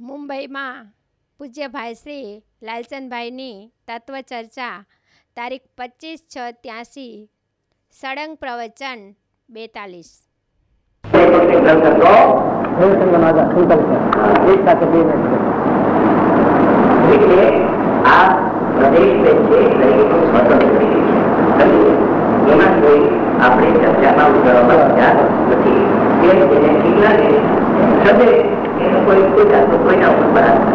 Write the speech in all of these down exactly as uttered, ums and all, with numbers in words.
મુંબઈમાં પૂજ્યભાઈ શ્રી લાલચંદભાઈની તત્વચર્ચા તારીખ પચીસ છ ત્યાસી સળંગ પ્રવચન બેતાલીસ. આપણે ચર્ચામાં ઉતરવામાં મજા નથી. કોઈ કોઈ જાતનો કોઈના ઉપર બરાબર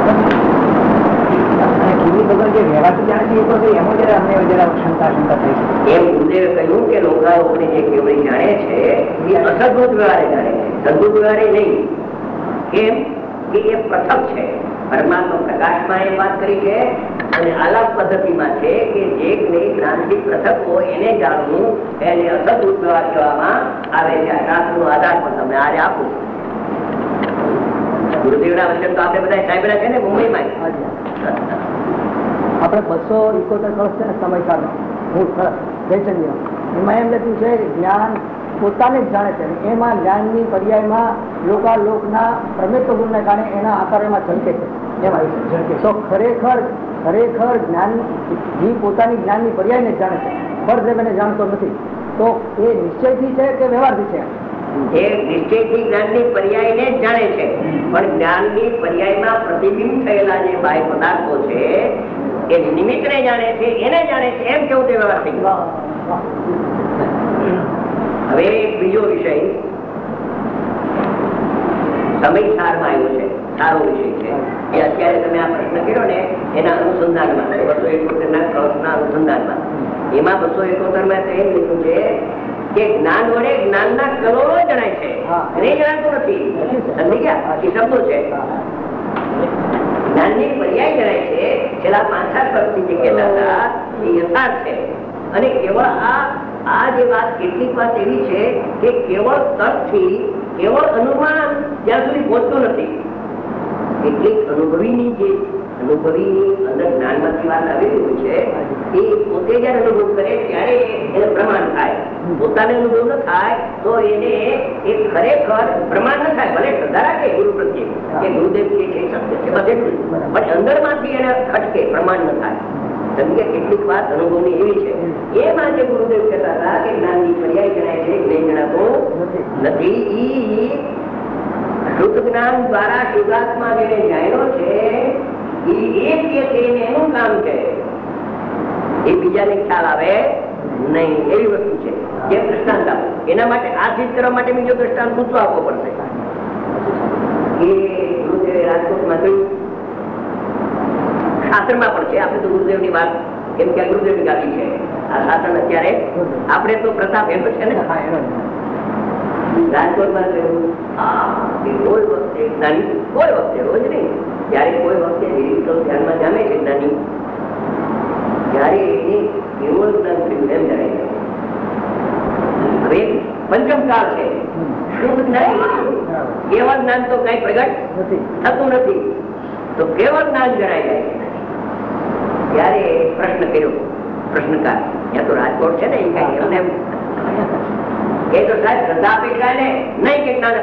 એમ ગુરુદેવે કહ્યું કે લોકાઓને જે કેવડી જાણે છે એ અસદભૂત વ્યવહારે જાણે છે, સદભૂત વ્યવહારે નહીં. કેમ કે એ પૃથક છે. પરમાત્મા પ્રકાશમાં એ વાત કરી છે અને આલાપ પદ્ધતિમાં છે કે જે જ્ઞાનથી પૃથક હોય એને જાણવું, એને અસદભૂત વ્યવહાર કહેવામાં આવે છે. આ શાસ્ત્રનો આધાર પણ તમને આરે આપું. ગુરુદેવના વચન તો આપણે બધા સાંભળ્યા છે ને મુંબઈમાં. આપણે બસો ઇકોતેર વર્ષ છે ને સમયકાળમાં મૂળ ખરસ જયચંદ્ર એમાં એમ લખ્યું છે કે જ્ઞાન પોતાને જ જાણે છે. એમાં જ્ઞાનની પર્યાયમાં લોકાલોકના પ્રમેત્વ ગુણને કારણે એના આકારમાં ઝળકે છે. એમાં ઝળકે તો ખરેખર ખરેખર જ્ઞાન જે પોતાની જ્ઞાનની પર્યાયને જ જાણે છે, પરદ્રવ્યને જાણતો નથી. તો એ નિશ્ચયથી છે કે વ્યવહારથી છે? એ નિશ્ચયથી જ્ઞાનની પર્યાયને જ જાણે છે, પણ જ્ઞાનની પર્યાયમાં પ્રતિબિંબ થયેલા જે બાહ્ય પદાર્થો છે એ નિમિત્તને જાણે છે, એને જાણે છે. એમ કેવું તે વ્યવહાર થઈ ગયો. હવે એક બીજો વિષય સમયસારમાં આવ્યો છે, સારો વિષય છે. એ અત્યારે તમે આ પ્રશ્ન કર્યો ને એના અનુસંધાનમાં બસો એકોતેર ના કળશના અનુસંધાનમાં એમાં બસો એકોતેર માં તો એમ લીધું છે કે જ્ઞાન વડે જ્ઞાનના કરોડો જણાય છે, એને જણાતું નથી. સમજી ગયા? એ શબ્દો છે. જ્ઞાનની પર્યાય જણાય છે. છેલ્લા પાંચ સાત વર્ષથી જે કહેતા હતા એ યથાર્થ છે. અને કેવળ આ આ જે વાત કેટલીક વાત એવી છે કે કેવળ તર્કથી કેવળ અનુમાન ત્યાં સુધી પહોંચતું નથી. કેટલીક અનુભવીની જે અનુભવીની અંદર જ્ઞાનમાંથી વાત આવેલી હોય છે એ પોતે જયારે અનુભવ કરે ત્યારે એને પ્રમાણ થાય. પોતાને અનુભવ ન થાય તો એને એ ખરેખર પ્રમાણ ન થાય. ભલે શ્રદ્ધા રાખે ગુરુ પ્રત્યે કે ગુરુદેવ કે છે સત્ય છે બધે, પણ અંદર માંથી એને ખટકે, પ્રમાણ ન થાય. કેટલીક વાત અનુભવની એવી છે. એ માટે ગુરુદેવ કહેતા હતા કે જ્ઞાનની પર્યાય જણાય છે, જ્ઞાન જણાતો નથી. ઈ શુદ્ધ જ્ઞાન દ્વારા શુદ્ધાત્મા જેને જાણ્યો છે ઈ એક કે છે એનું કામ છે, એ બીજાને ખ્યાલ આવે નહીં એવી વસ્તુ છે. જે દ્રષ્ટાંત આપો એના માટે આ સિદ્ધ કરવા માટે બીજો દ્રષ્ટાંત પૂછવા આપવો પડશે. એ ગુરુદેવે રાજકોટમાં કહ્યું, શાસ્ત્રમાં પણ છે. આપણે તો ગુરુદેવ ની વાત કેમ કે ગુરુદેવ ની ગાદી છે આ શાસન. અત્યારે આપણે તો પ્રતાપ એમ છે ને રાજકોટમાં કહ્યું કોઈ વખતે જ્ઞાની, કોઈ વખતે રોજ નહીં, જયારે કોઈ વખતે ધ્યાનમાં જામે છે જ્ઞાની, જયારે એને કેવળ જ્ઞાન થયું એમ જણાય. હવે પંચમ કાળ છે, શુદ્ધ જ્ઞાન. કેવળ જ્ઞાન તો કઈ પ્રગટ થતું નથી, તો કેવળ જ્ઞાન જણાય જાય. ત્યારે પ્રશ્ન કર્યો પ્રશ્નકાર, ત્યાં તો રાજકોટ છે ને, એ કઈ એમને એ તો સાહેબ શ્રદ્ધા અપેક્ષા ને નહીં કે જ્ઞાન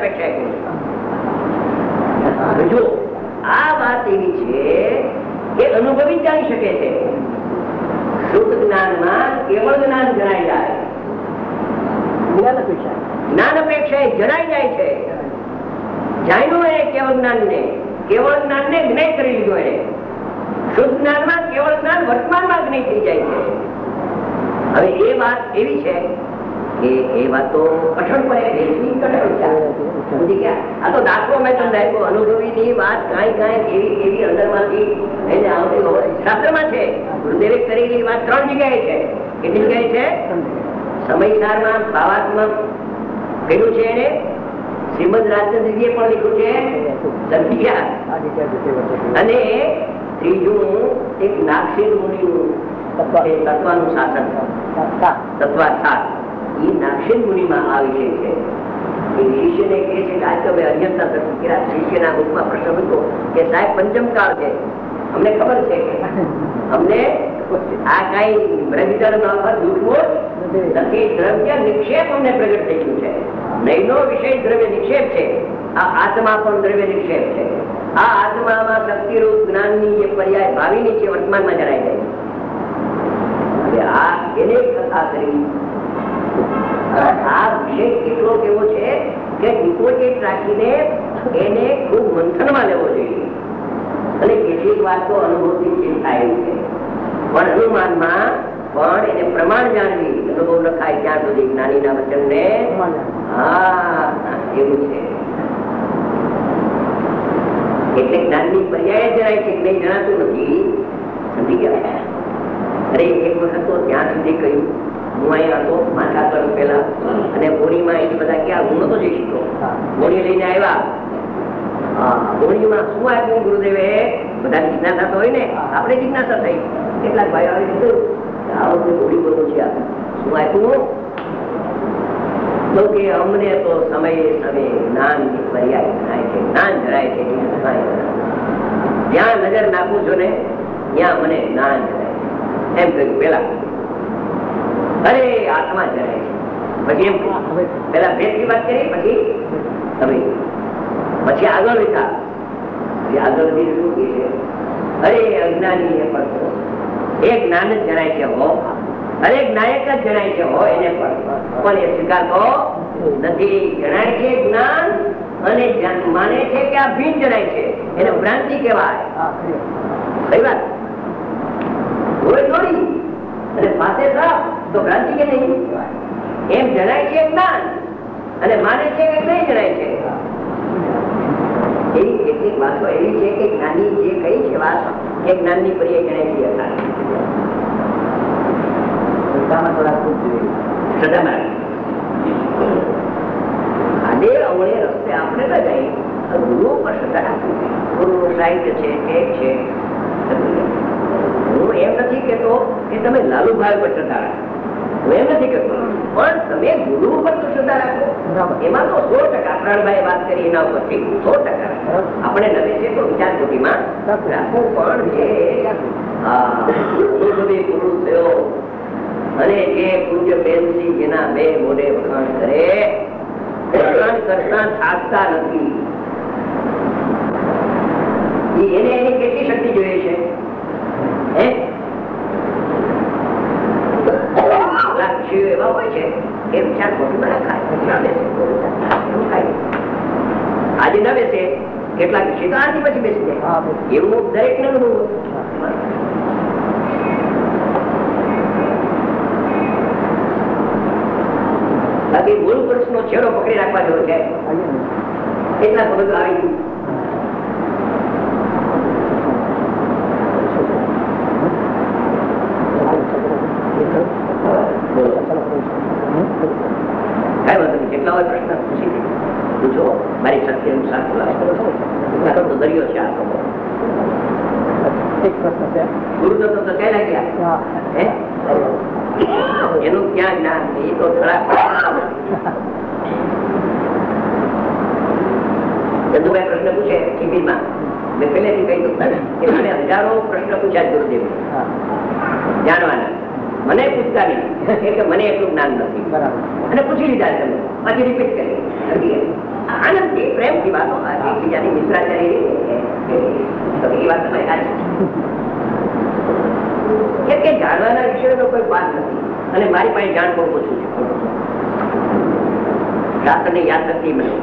અપેક્ષા. જો આ વાત એવી છે કે અનુભવી જાણી શકે છે. શુદ્ધ જ્ઞાનમાં કેવળ જ્ઞાન જણાઈ જાય, જ્ઞાન અપેક્ષા જ્ઞાન અપેક્ષા જણાઈ જાય છે. જાણ્યું એને કેવળ જ્ઞાન ને, કેવળ જ્ઞાન ને જ્ઞાન કરી લીધું એને. શુદ્ધ જ્ઞાનમાં કેવળ જ્ઞાન વર્તમાનમાં જ્ઞાન થઈ જાય છે. હવે એ વાત એવી છે કે એ વાત તો કઠોરપણે સમજી ગયા. આ તો દાખલો મેં તમને આપ્યો. અનુભવીની વાત કાંઈ કાંઈ એવી એવી અંદરમાંથી એને આવતી હોય શાસ્ત્રમાં છે. ગુરુદેવે કરેલી વાત ત્રણ જગ્યાએ છે. કેટલી જગ્યાએ છે? સમયસારમાં ભાવાત્મક કહ્યું છે એને, શ્રીમદ રાજચંદ્રજીએ પણ લખ્યું છે, સમજી ગયા. અને ત્રીજું એક નાગસેન મુનિનું તત્વનું શાસન, તત્વાર્થ. એ નાગસેન મુનિમાં આ વિષય છે. એ શિષ્યને કહે છે કે આજ તો મેં અજંતા દર્શન શિષ્યના મુખમાં પ્રશ્ન મૂક્યો કે સાહેબ પંચમ કાળ છે, અમને ખબર છે અમને આ કઈ બ્રહ્મચર્ય જૂઠવો નથી, દ્રવ્ય નિક્ષેપ અમને પ્રગટ થઈ ગયું છે. નૈનો વિષય દ્રવ્ય નિક્ષેપ છે, આ આત્મા પણ દ્રવ્ય નિક્ષેપ છે. આ પર્યાય ભાવિની છે, વર્તમાનમાં જણાય જાય. આ એને કથા કરી. આ વિષય એટલો કેવો છે કે ડિપોઝિટ રાખીને એને ખૂબ મંથનમાં લેવો જોઈએ. અને કેટલીક વાત તો અનુભવથી સિદ્ધ થાય એવું છે, પણ અનુમાનમાં પણ એને પ્રમાણ જાણવી. અનુભવ લખાય ત્યાં સુધી જ્ઞાનીના વચન ને. હા, એવું છે. એટલે જ્ઞાનની પર્યાય જણાય છે, નહીં જણાતું નથી. સમજી ગયા? અરે એક વખત તો ત્યાં સુધી કહ્યું, હું અહીંયા હતો માથા પર પેલા, અને બોણીમાં એ બધા ક્યાં હું નતો જઈ શક્યો. બોણી લઈને આવ્યા. બોણીમાં શું આપ્યું ગુરુદેવે? બધા જિજ્ઞાસા તો હોય ને, આપણે જિજ્ઞાસા થઈ. કેટલાક ભાઈઓ આવી કીધું આ વખતે બોડી બધું છે, શું આપ્યું? તો કે અમને તો સમયે સમયે જ્ઞાન ની પર્યાય જણાય છે, જ્ઞાન જણાય છે. જ્યાં નજર નાખું છો ને ત્યાં મને જ્ઞાન જણાય છે, એમ કહ્યું પેલા. અરે આત્મા જણાય છે. પછી એમ પેલા ભેદ ની વાત કરી, પછી તમે પછી આગળ લીધા. આગળ લીધું કે છે અરે અજ્ઞાની એ પણ એ જ્ઞાન જ જણાય છે હો, અરે નાયક જ જણાય છે હો એને પણ, પણ એ સ્વીકારતો નથી. જણાય છે જ્ઞાન અને માને છે કે આ ભીન જણાય છે, એને ભ્રાંતિ કહેવાય. કઈ વાત હોય થોડી, અને પાસે તો ભ્રાંતિ કે નહીં? એમ જણાય છે જ્ઞાન અને માને છે કે નહીં જણાય છે. એવી કેટલીક વાતો એવી છે કે જ્ઞાની જે કઈ છે વાત એ જ્ઞાનની પર્યાય જણાય છે. આજે અવળે રસ્તે આપણે ન જઈએ, ગુરુ પર શ્રદ્ધા રાખવી. ગુરુ સાહિત્ય છે, એક છે. હું એમ નથી કેતો કે તમે લાલુભાઈ પર શ્રદ્ધા રાખો, હું એમ નથી કેતો, પણ તમે ગુરુ પર તો શ્રદ્ધા રાખો. એમાં તો સો ટકા પ્રાણભાઈ વાત કરી એના ઉપરથી સો ટકા આપણે નવે છે તો વિચાર કોટીમાં રાખવું. પણ જે ગુરુ થયો અને જે પૂજ્ય બેનસી જેના બે મોઢે વખાણ કરે, વખાણ કરતા થાકતા નથી. એને એની કેટલી શક્તિ જોઈએ છે? એવા હોય છે એ વિચાર ખોટું રખાય. આજે ન બેસે, કેટલાક વિષય આથી પછી બેસી જાય. એવું દરેક ને અનુભવ. બાકી મૂળ પુરુષ નો છેડો પકડી રાખવા જેવો છે, એટલા બધું આવી ગયું. કઈ વાંધો નહીં, જેટલા હોય પ્રશ્ન પૂછી પૂછો. મારી શક્તિ અનુસાર ખુલાસો તો દરિયો છે. ગુરુ તો કઈ લાગ્યા એનું ક્યાં જ્ઞાન? એ તો ચંદુભાઈ પ્રશ્ન પૂછે શિબિરમાં, મેં પહેલેથી કહી દઉં કે મને હજારો પ્રશ્ન પૂછ્યા ગુરુદેવ જાણવાના. મને પૂછતા નહીં કે મને એટલું જ્ઞાન નથી, અને પૂછી લીધા તમે પછી રિપીટ કરી આનંદથી પ્રેમથી વાતો એકબીજાની મિત્રાચારી એ વાત તમારી સાચી કે જાણવાના વિષયનો કોઈ વાત નથી. અને મારી પાસે જાણ બહુ ઓછું છે. શાસ્ત્રને યાદ નથી મને.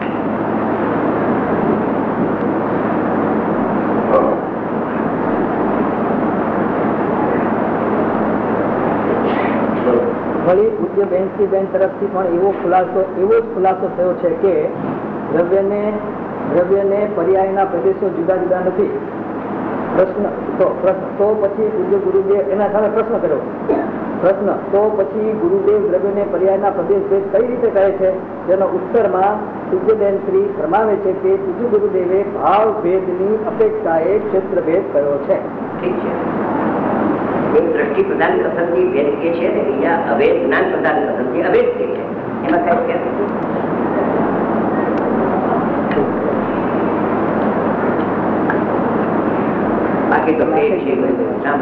વળી પૂજ્ય બેનસી બેન તરફથી પણ એવો ખુલાસો એવો જ ખુલાસો થયો છે કે દ્રવ્યને દ્રવ્યને પર્યાયના પ્રદેશો જુદા જુદા નથી. પ્રશ્ન તો પ્રશ્ન તો પછી પૂજ્ય ગુરુદેવ એના સામે પ્રશ્ન કર્યો. પ્રશ્ન તો પછી ગુરુદેવ દ્રવ્યને પર્યાયના પ્રદેશ ભેદ કઈ રીતે કહે છે? તેનો ઉત્તરમાં પૂજ્ય બેન શ્રી ફરમાવે છે કે પૂજ્ય ગુરુદેવે ભાવ ભેદની અપેક્ષાએ ક્ષેત્ર ભેદ કર્યો છે. ઠીક છે. એક દ્રષ્ટિ પ્રધાન કથનથી ભેદ કે છે ને બીજા અભેદ જ્ઞાન પ્રધાન કથનથી અભેદ કે છે. એમાં કઈ છે? બાકી તો એક છે સામે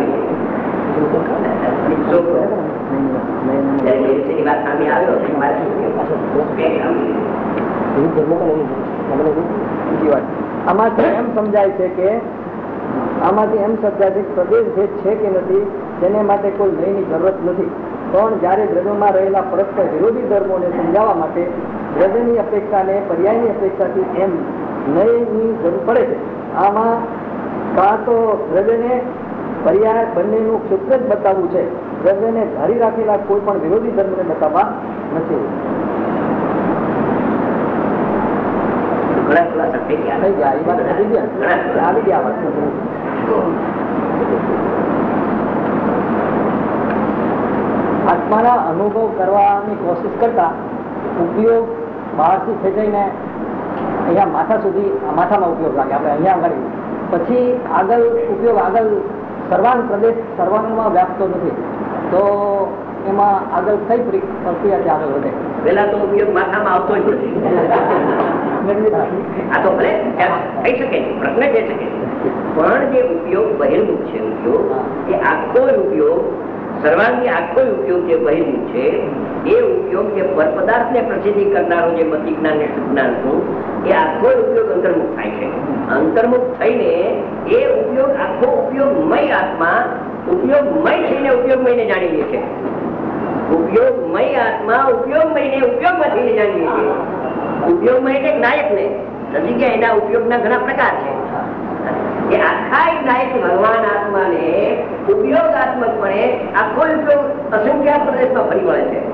વાત સામે આવ્યો આમાં એમ સમજાય છે કે આમાંથી એમ સમજાય છે કે પ્રદેશ ભેદ છે કે નથી તેને માટે કોઈ નયની જરૂરત નથી, પણ જ્યારે ધર્મમાં રહેલા પરસ્પર વિરોધી ધર્મોને સમજાવવા માટે દ્રવ્યની અપેક્ષાને પર્યાયની અપેક્ષાથી એમ નયની જરૂર પડે છે. આમાં કાં તો દ્રવ્યને પર્યાય બંનેનું ક્ષેત્ર જ બતાવવું છે, દ્રવ્યને ધારી રાખેલા કોઈ પણ વિરોધી ધર્મને બતાવવા નથી. આત્માના અનુભવ કરવાની કોશિશ કરતા ઉપયોગ બહારથી ખેંચાઈને અહીંયા માથા સુધી, માથામાં ઉપયોગ લાગે, આપણે અહીંયા આગળ પછી આગળ ઉપયોગ આગળ સર્વાંગ પ્રદેશ સર્વાંગમાં વ્યાપતો નથી, તો એમાં આગળ કઈ પ્રક્રિયાથી આગળ વધે? પેલા તો ઉપયોગ માથામાં આવતો જ નથી. આ તો ભલે કહી શકે, પ્રશ્ન કહી શકે, પણ જે ઉપયોગ બહિર્મુખ છે, ઉપયોગ એ આખો ઉપયોગ સર્વાંગી આખો ઉપયોગ જે બહિર્મુખ છે એ ઉપયોગ જે પરપદાર્થ ને પ્રસિદ્ધિ કરનારો જે મતિ જ્ઞાન ને સુજ્ઞાન નું એ આખો ઉપયોગ અંતર્મુખ થાય છે. અંતર્મુખ થઈને એ ઉપયોગ આખો ઉપયોગમય આત્મા ઉપયોગમય થઈને ઉપયોગમય ને જાણી લે છે. ઉપયોગમય આત્મા ઉપયોગમય ને ઉપયોગમાં થઈને જાણી લે છે. ઉપયોગમય એટલે નાયક ને સમજી ગયા, એના ઉપયોગના ઘણા પ્રકાર છે. એ આખા નાયક ભગવાન આત્માને ઉપયોગાત્મકપણે આખો ઉપયોગ અસંખ્ય પ્રદેશમાં ફરી વળે છે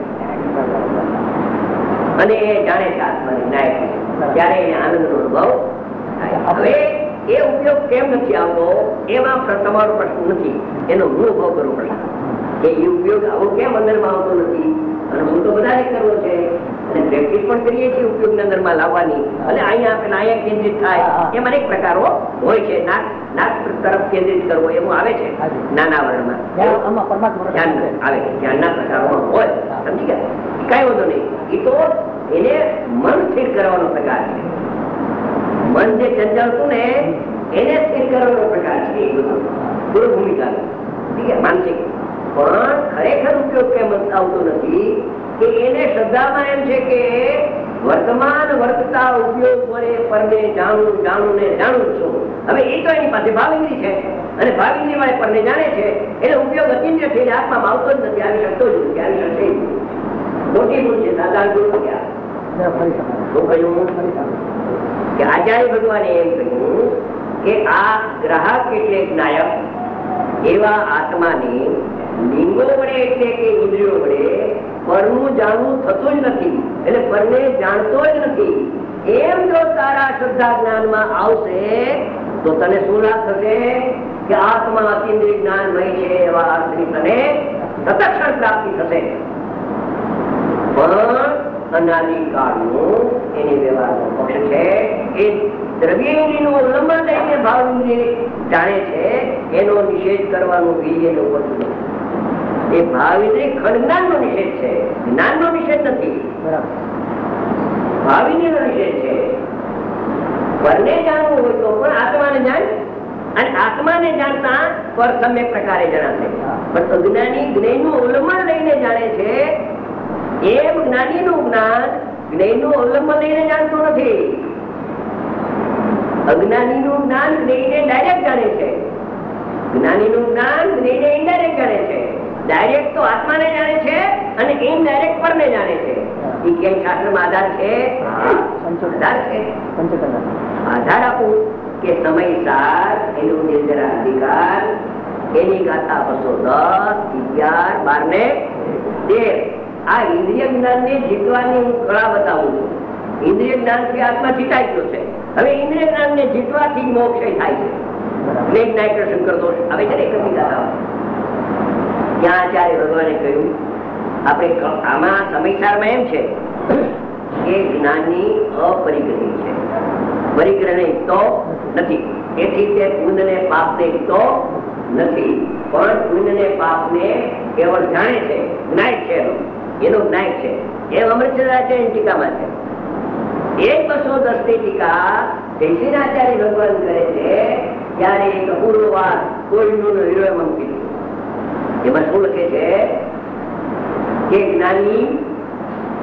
અને એ જાણે છે આત્માને નાયક, ત્યારે એને આનંદ નો અનુભવ થાય. હવે એ ઉપયોગ કેમ નથી આવતો એમાં તમારો પ્રશ્ન નથી, એનો હું અનુભવ કરવો પડશે કે એ ઉપયોગ આવો કેમ અંદરમાં આવતો નથી. અને હું તો બધાને કરવો છે અને પ્રેક્ટિસ પણ કરીએ છીએ ઉપયોગ અંદર માં લાવવાની, અને અહીંયા આપણે અહીંયા કેન્દ્રિત થાય એમ અનેક પ્રકારો હોય છે. નાક નાક તરફ કેન્દ્રિત કરવો એવું આવે છે નાના વર્ણમાં આવે, ધ્યાનના પ્રકારો હોય, સમજી ગયા? કઈ વાંધો નહીં, એ તો એને મન સ્થિર કરવાનો પ્રકાર છે. મન જે ચંચળ હતું ને એને સ્થિર કરવાનો પ્રકાર છે, એ બધું પૂર્વ ભૂમિકા માનસિક. પણ ખરેખર ઉપયોગ કેમ આવતો નથી કે એને શ્રદ્ધામાં એમ છે કે વર્તમાન વર્તતા ઉપયોગ વડે પરને જાણું જાણું ને જાણું છું. હવે એ તો એની પાસે ભાવિન્દ્રી છે અને ભાવિન્દ્રી વડે પરને જાણે છે, એટલે ઉપયોગ અતિન્દ્રિય થઈને આત્મામાં આવતો જ નથી, આવી શકતો જ નથી, આવી શકશે. મોટી ભૂલ છે. સાધારણ ભૂલ ક્યાં શું કહ્યું કે આચાર્ય ભગવાને એમ કહ્યું કે આ ગ્રાહક એટલે નાયક એવા આત્માની લિંગો વડે એટલે કે ઇન્દ્રિયો વડે પરનું જાણવું થતું જ નથી, એટલે પરને જાણતો જ નથી. એમ જો તારા શ્રદ્ધા જ્ઞાનમાં આવશે તો તને શું લાભ થશે કે આત્મા અતિન્દ્રિય જ્ઞાનમય છે એવા અર્થની તને તત્ક્ષણ પ્રાપ્તિ થશે. પણ અનાદિકાળનું એની વ્યવહારનો પક્ષ છે, એ દ્રવ્યેન્દ્રિયનું ઉલ્લંઘન લઈને ભાવેન્દ્રિય જાણે છે, એનો નિષેધ કરવાનું બીજ એનો પડતું નથી. એ ભાવેન્દ્રિય ખંડજ્ઞાન નો નિષેધ છે, જ્ઞાન નો નિષેધ નથી, ભાવેન્દ્રિય નો નિષેધ છે. પરને જાણવું હોય તો પણ આત્માને જાણ, અને આત્માને જાણતા પર સમ્યક પ્રકારે જણાશે. પણ અજ્ઞાની જ્ઞાનનું ઉલ્લંઘન લઈને જાણે છે, એમ જ્ઞાની નું જ્ઞાન જ્ઞાન નું અવલંબન લઈને જાણતું નથી. અજ્ઞાની નું જ્ઞાન જ્ઞાનને ડાયરેક્ટ જાણે છે, જ્ઞાની નું જ્ઞાન જ્ઞાનને ઇનડાયરેક્ટ જાણે છે. ડાયરેક્ટ તો આત્માને જાણે છે અને ઇનડાયરેક્ટ પરને જાણે છે. એ કેમ શાસ્ત્રમાં આધાર છે? આધાર છે. આધાર આપું કે સમયસાર એનું નિર્જરા અધિકાર એની ગાથા બસો દસ અગિયાર બાર ને તેર આ ઇન્દ્રિય જ્ઞાન ને જીતવાની હું કળા બતાવું છું. ઇન્દ્રિય જ્ઞાન થી આત્મા જીતાઈ ગયો છે. હવે ઇન્દ્રિય જ્ઞાન ને જીતવાથી મોક્ષ થાય છે. મેઘ નાયક શંકર દોષ આવે છે ને કદી ગાથા ત્યાં આચાર્ય ભગવાને કહ્યું આપણે આમાં સમયસારમાં એમ છે કે જ્ઞાનની અપરિગ્રહી છે, પરિગ્રહ તો નથી. તેથી તે પુણ્ય ને પાપ ને તો નથી, પણ પુણ્ય ને પાપ ને કેવળ જાણે છે, જ્ઞાય છે, એનો જ્ઞાય છે. એમ અમૃતચંદ્રાચાર્ય ટીકામાં છે. એક બસો દસ ની ટીકા જયસિંહાચાર્ય ભગવાન કરે છે ત્યારે એક અપૂર્વ વાત કોઈનું હિરોએમ કીધું. એમાં શું લખે છે કે જ્ઞાની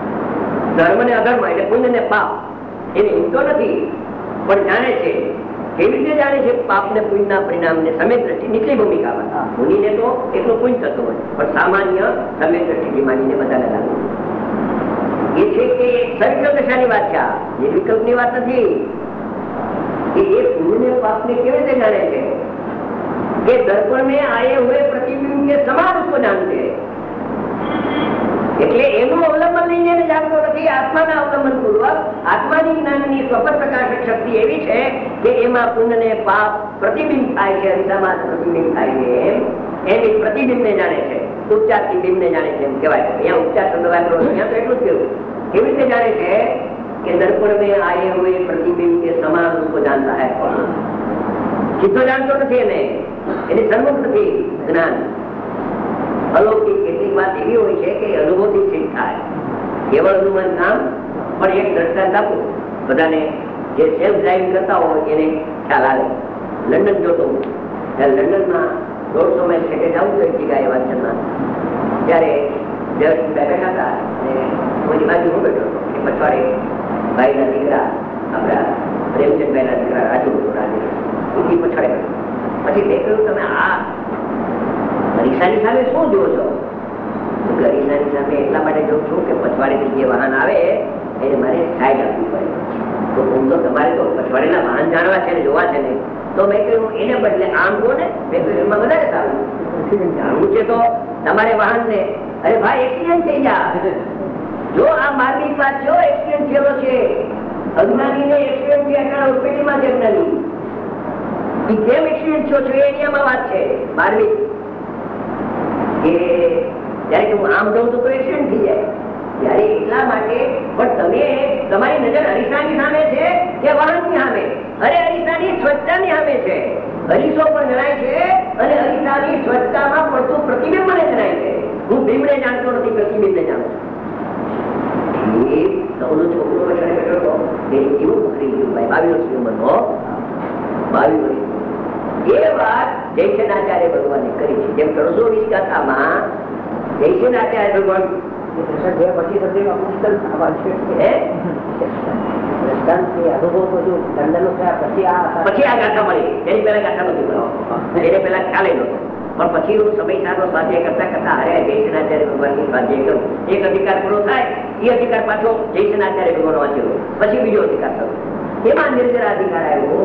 ધર્મ ને અધર્મ એટલે પુણ્ય ને પાપ એને હિંતો નથી, પણ જાણે છે કેવી રીતે જાણે છે પાપ ને પુણ્ય ના પરિણામ ને સમેત દ્રષ્ટિ નીચલી ભૂમિકામાં. મુનિને તો એટલું પુણ્ય થતું હોય, પણ સામાન્ય સમેત દ્રષ્ટિથી માનીને બધાને લાગુ એ છે કે સવિકલ્પ દશાની વાત છે. એ વિકલ્પ ની વાત નથી कि ये पुण्य पाप ने केवल से जाने थे कि दर्पण में आए हुए प्रतिबिंब के समान उसको जानते हैं. એટલે એનું અવલંબન લઈને જાણતો નથી, આત્માના અવલંબન પૂર્વક. આત્માની જ્ઞાનની સ્વપર પ્રકાશક શક્તિ એવી છે કે એમાં પુણ્ય ને પાપ પ્રતિબિંબ થાય છે, અરીસામાં પ્રતિબિંબ થાય છે, એમ એની પ્રતિબિંબ ને જાણે છે, ઉપચાર થી બિંબ ને જાણે છે એમ કહેવાય. અહીંયા ઉપચાર શબ્દ વાપરો ત્યાં તો એટલું જ કેવું. કેવી રીતે જાણે છે कि दर्पण में आए हुए प्रतिबिंब के समान उसको जानता है. सीधो जानतो નથી એને, એની સન્મુખ નથી જ્ઞાન. અલૌકિક કેટલીક વાત એવી હોય છે કે અનુભવથી સિદ્ધ થાય, કેવળ અનુમાન કામ. પણ એક દ્રષ્ટાંત આપું બધાને, જે સેલ્ફ ડ્રાઇવિંગ કરતા હોય એને ખ્યાલ આવે. લંડન જોતો હું, ત્યારે લંડનમાં દોઢસો માઇલ છેટે જવું તો એક જગ્યાએ વાંચનમાં, ત્યારે જસ્ટ બેઠા હતા અને કોઈની બાજુ હું બેઠો હતો. એ પછવાડે ભાઈ ના દીકરા આપડા પ્રેમચંદભાઈ ના દીકરા રાજુ રાજુ પછાડે. પછી મેં કહ્યું તમે આ અરીસાની સામે શું જુઓ છો? અરીસાની સામે એટલા માટે જોઉં છું કે પછવાડેથી જે વાહન આવે એને મારે સાઈડ આપવી પડે. તો હું તો તમારે તો પછવાડેના વાહન જાણવા છે ને જોવા છે ને, તો મેં કહ્યું એને બદલે આમ કહો ને. મેં કહ્યું એમાં વધારે સારું જાણવું છે તો તમારે વાહન ને અરે ભાઈ એક્સિડન્ટ થઈ જાય. જો આ માર્મિક વાત જો એક્સિડન્ટ થયેલો છે, અજ્ઞાની ને એક્સિડન્ટ થયા હોસ્પિટલમાં છે. અજ્ઞાની કેમ એક્સિડન્ટ થયો છે એની આમાં વાત છે માર્મિક. કે જયારે હું આમ જાઉં તો એક્સિડન્ટ થઈ જાય ત્યારે એટલા માટે. પણ તમે તમારી નજર અરીસાની સામે છે કે વાહનની સામે? અરે અરીસાની સ્વચ્છતાની સામે છે. અરીસો પણ જણાય છે અને અરીસાની સ્વચ્છતામાં પડતું પ્રતિબિંબ મને જણાય છે. હું બિંબને જાણતો નથી, પ્રતિબિંબને જાણું છું. છોકરો બેઠો એવું પકડી ગયું ભાઈ, બાવીસ વર્ષની ઉંમરનો, બાવીસ વર્ષ. એ વાત જયસેનાચાર્ય ભગવાને કરી છે. જેમ ત્રણસો વીસ ગાથામાં જયસેનાચાર્ય ભગવાન પછી આ ગાથા મળી. એની પેલા ગાથા નથી મળો, એને પેલા ખ્યાલ નતો. પણ પછી હું સમય સારો સ્વાધ્યાય કરતા કરતા હારે જયસેનાચાર્ય ભગવાનની સ્વાધ્યાય કરું. એક અધિકાર પૂરો થાય એ અધિકાર પાછો જયસેનાચાર્ય ભગવાન વાંચેલો, પછી બીજો અધિકાર થયો. એમાં નિર્જરા અધિકાર આવ્યો.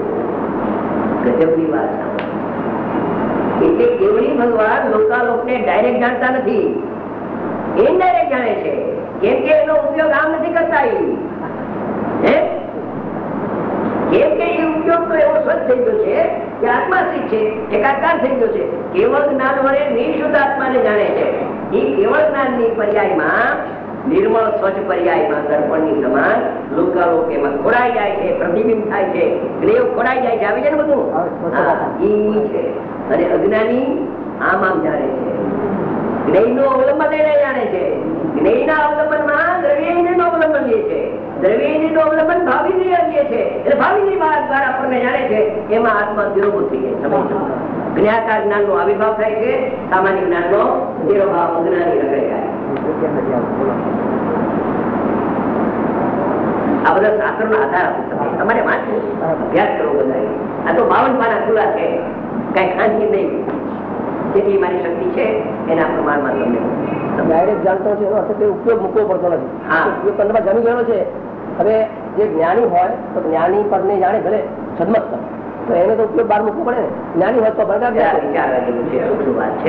ગજબની વાત. એટલે કેવળી ભગવાન લોકાલોકને ડાયરેક્ટ જાણતા નથી, ઇનડાયરેક્ટ જાણે છે. કેમ કે એનો ઉપયોગ આમ નથી કરતા. કેમ કે એ ઉપયોગ તો એવો સ્વચ્છ થઈ ગયો છે કે આત્માશ્રિત છે, એકાકાર થઈ ગયો છે. કેવળ જ્ઞાન વડે નિઃશુદ્ધ આત્માને જાણે છે. એ કેવળ જ્ઞાનની પર્યાયમાં, નિર્મળ સ્વચ્છ પર્યાયમાં દર્પણની સમાન લોકાલોક એમાં ખોડાઈ જાય છે, પ્રતિબિંબ થાય છે, ગ્રેવ ખોડાઈ જાય છે. આવી જાય ને બધું છે. અને અજ્ઞાની આમ આમ જાણે છે, જ્ઞેયનું અવલંબન એને જાણે છે. જ્ઞેયના અવલંબનમાં દ્રવ્યનું અવલંબન લે છે, દ્રવ્યનું અવલંબન ભાવિની લે છે. એટલે ભાવિની વાત દ્વારા આપણને જાણે છે. એમાં આત્મા નિરોધ થઈ જાય. જ્ઞાતા જ્ઞાન નો આવિર્ભાવ થાય છે, સામાન્ય જ્ઞાન નો નિરોભાવ અજ્ઞાની રખડે જાય. આ બધા શાસ્ત્રો નો આધાર આપી શકે. તમારે વાંચવું, અભ્યાસ કરવો બધા. આ તો બાવન પાના ખુલ્લા છે, કઈ ખાંચી નહીં. જેટલી મારી શક્તિ છે એના પ્રમાણમાં તમને ડાયરેક્ટ જાણતો છે એનો અર્થ ઉપયોગ મૂકવો પડતો નથી. હા, ઉપયોગ કરવા જાણી ગયેલો છે. હવે જે જ્ઞાની હોય તો જ્ઞાની પરને જાણે ભલે સદમત, તો એને તો ઉપયોગ બહાર મૂકવો પડે ને. જ્ઞાની હોય તો બરગાર વાત છે.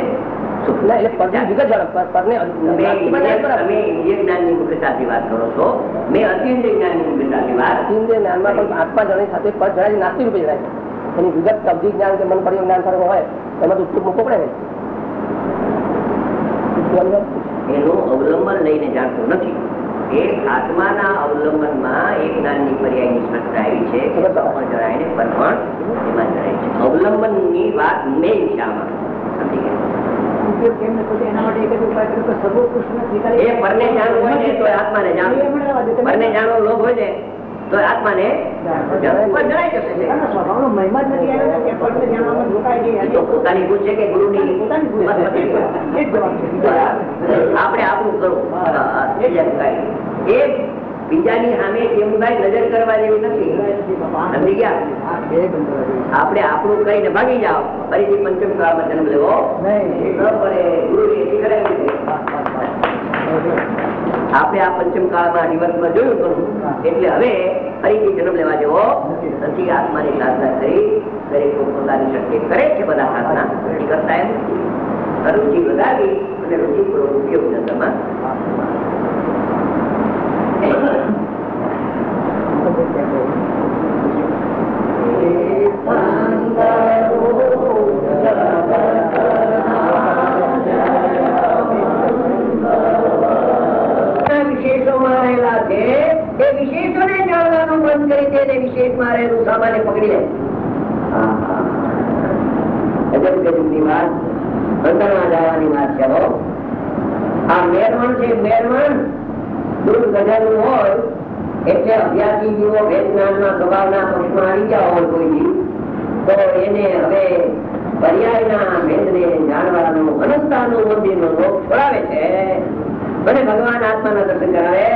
આત્મા જણી સાથે પદ જણાય નાસ્તી રૂપે જણાય છે. એની વિગત અવધિ જ્ઞાન કે મન પરિયો જ્ઞાન સારું હોય એમાં તો ઉપયોગ મૂકવો પડે ને. એનું અવલંબન લઈને જાણતો નથી. એક આત્માના અવલંબનમાં એક જ્ઞાનની પર્યાયની સ્પષ્ટતા આવી છે. પણ જણાય ને પર પણ એમાં જણાય છે. અવલંબનની વાત મેઇન છે આમાં. સમજી ગયા? પરને જાણવો લોભ હોય ને તો આત્માને પોતાની ભૂલ છે કે ગુરુની આપણે આપણું કરવું. એ બીજાની સામે કેમભાઈ નજર કરવા જેવી નથી. સમજી ગયા? આપણે આપણું કહીને ભાગી જાઓ, ફરીથી પંચમ કાળમાં જન્મ લેવો આપણે આ પંચમ કાળમાં દિવસમાં જોયું કરું એટલે હવે ફરીથી જન્મ લેવા જેવો નથી. આત્માની સાધના કરી દરેક પોતાની શક્તિ કરે છે. બધા સાધના કરતા એમ રુચિ વધારી અને રુચિપૂર્વક ઉપયોગ ધંધામાં વિશેષોમાં રહેલા છે એ વિશેષોને જાણવાનું બંધ કરી દે ને વિશેષમાં રહેલું સામાન્ય પકડી લે. અજબ ગજબની વાત બંધનમાં જવાની વાત છે. આ મેરવણ છે, મેરવણ દૂધ ગજાનું હોય એટલે અભ્યાસી જીવો ભેદ જ્ઞાનમાં સ્વભાવના પક્ષમાં આવી ગયા હોય કોઈ તો એને હવે પર્યાયના ભેદને જાણવાનું અનંતાનું મંદિરનો લોક છોડાવે છે અને ભગવાન આત્માના દર્શન કરાવે.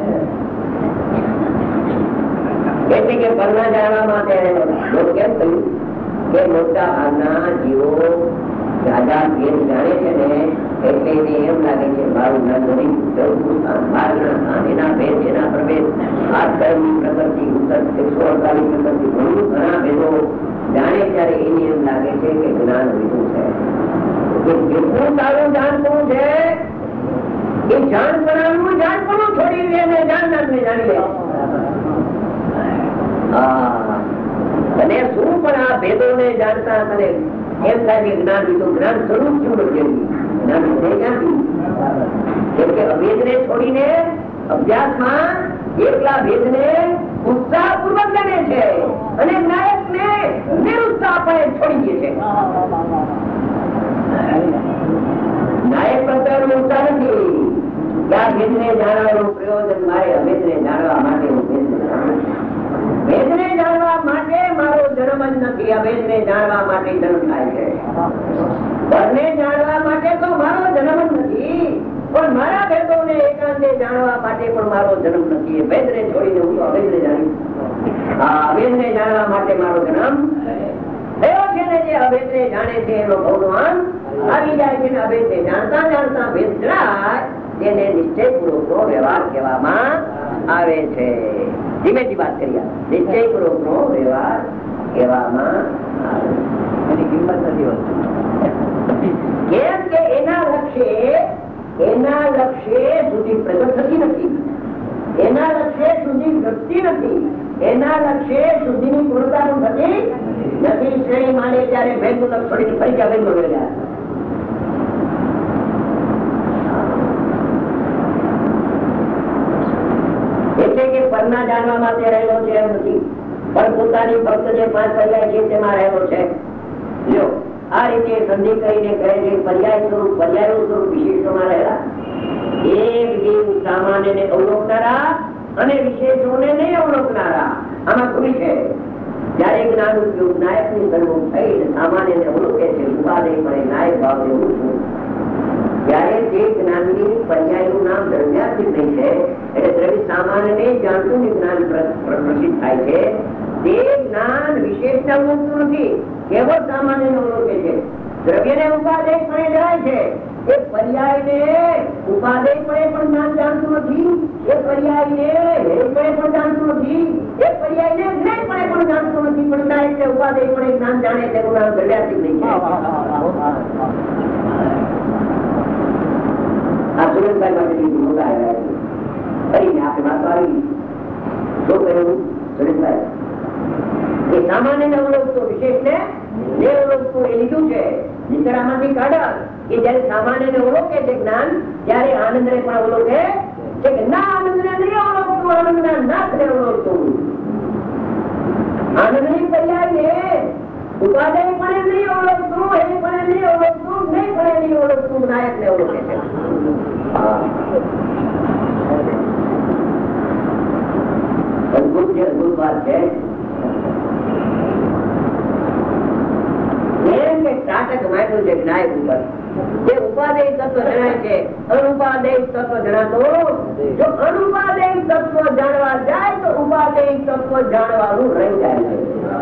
એટલે કે પરના જાણવા માટે લોક કેમ કહ્યું કે મોટા ભાગના જીવો રાજા ભેદ જાણે છે ને એટલે એને એમ લાગે છે મારું જ્ઞાન નથી. એના ભેદ એના પ્રભેદ આઠની પ્રકૃતિ એકસો અડતાલીસ પ્રકૃતિ ઘણું ઘણા ભેદો જાણે ત્યારે એને એમ લાગે છે કે જ્ઞાન લીધું છે. જેટલું સારું જાણતું છે એ જાણપણાનું જાણપણું છોડી દે અને જાણનારને જાણી લે. અને શું પણ આ ભેદો ને જાણતા મને એમ થાય કે જ્ઞાન લીધું. જ્ઞાન સ્વરૂપ શું નથી જ્ઞાન લીધે ક્યાંથી? કેમ કે અભેદ ને છોડીને અભ્યાસમાં એકલા ભેદ ને ઉત્સાહ પૂર્વક જાણે છે અને નાયક ને નિરુત્સાહ પણ છોડી દે છે. નાયક પ્રત્યેનો ઉત્સાહ નથી કે આ ભેદ ને જાણવાનું પ્રયોજન મારે અભેદ ને જાણવા માટે ભેદ ને જાણવા માટે મારો જન્મ જ નથી. અભેદ ને જાણવા માટે જન્મ થાય છે. પરને જાણવા માટે તો મારો જન્મ જ નથી પણ મારા ભેદો ને એકાંતે જાણવા માટે પણ મારો જન્મ નથી. ભેદ ને છોડીને હું અભેદ ને જાણી અભેદ ને જાણવા માટે મારો જન્મ થયો છે ને જે અભેદ ને જાણે છે એનો ભગવાન આવી જાય છે. અભેદ ને જાણતા જાણતા ભેદ જણાય તેને નિશ્ચયપૂર્વક નો વ્યવહાર કહેવામાં આવે છે. ધીમેથી વાત કરીએ. નિશ્ચયપૂર્વક નો વ્યવહાર કહેવામાં આવે એની કિંમત નથી હોતી. કેમ કે એના લક્ષ્ય એના લક્ષ્ય સુધી પ્રગટ થતી નથી. એના લક્ષ્ય સુધી ઘટતી નથી. એના લક્ષ્ય સુધીની પૂર્ણતા થતી નથી. શ્રેણી માને ત્યારે ભેદ નું લક્ષ છોડીને ફરી ગયા ભેદ ગયા. એટલે કે પરના જાણવા માટે રહેલો છે એમ નથી પણ પોતાની ફક્ત જે પાંચ પર્યાય છે તેમાં રહેલો છે. જો આ રીતે સંધિ કરીને કહે છે પર્યાય સ્વરૂપ પર્યાય સ્વરૂપ વિશેષોમાં રહેલા એક જીવ સામાન્ય ને અવલોકનારા અને વિશેષોને નહીં અવલોકનારા. આમાં ખુલી છે. જયારે જ્ઞાન ઉપયોગ નાયક ની સર્વોપ થઈ સામાન્ય ને અવલોકે છે ઉપાદેય મળે નાયક ભાવ એવું છું ત્યારે તે જ્ઞાનની પર્યાયનું નામ દ્રવ્યાતીત નહીં છે. એટલે દ્રવ્ય સામાન્ય ને જાણતું જ્ઞાન પ્રસિદ્ધ થાય છે. તે જ્ઞાન વિશેષતા અવલોકતું નથી કેવળ સામાન્ય ને અવલોકે છે. દ્રવ્ય ને ઉપાદેય પણ જણાય છે. એ પર્યાય ને ઉપાદેય પણ પણ જ્ઞાન જાણતું નથી. એ પર્યાય ને હેય પણ જાણતું નથી. એ પર્યાય ને જ્ઞાન પણ પણ જાણતું નથી. પણ નાયક ને ઉપાદેય પણ જ્ઞાન જાણે તેનું નામ દ્રવ્યાતીત નહીં છે. આ સુરેશભાઈ માટે મોટા આવ્યા છે. ફરીને આપણે વાતો આવી શું કહ્યું સુરેશભાઈ એ સામાન્ય ને અવલોકતો વિશેષ ને ને અવલોકતું એ લીધું છે. નિકરામાંથી કાઢા કે જયારે સામાન્ય ને અવલોકે છે જ્ઞાન ત્યારે આનંદ ને પણ અવલોકે છે કે ના આનંદ ને નહીં અવલોકતું આનંદ ના નાથ ને અવલોકતું. આનંદ ની પર્યાય ને ઉપાદેય પણ નહીં અવલોકતું એ પણ નહીં અવલોકતું નહીં પણ નહીં અવલોકતું નાયક ને અવલોકે છે. અદભુત છે. અદભુત વાત છે. ફાટક માંડ્યું છે જ્ઞાય ઉપર. જે ઉપાદેય તત્વ જણાય છે અનુપાદેય તત્વ જણાતો. જો અનુપાદેય તત્વ જાણવા જાય તો ઉપાદેય તત્વ જાણવાનું રહી જાય છે.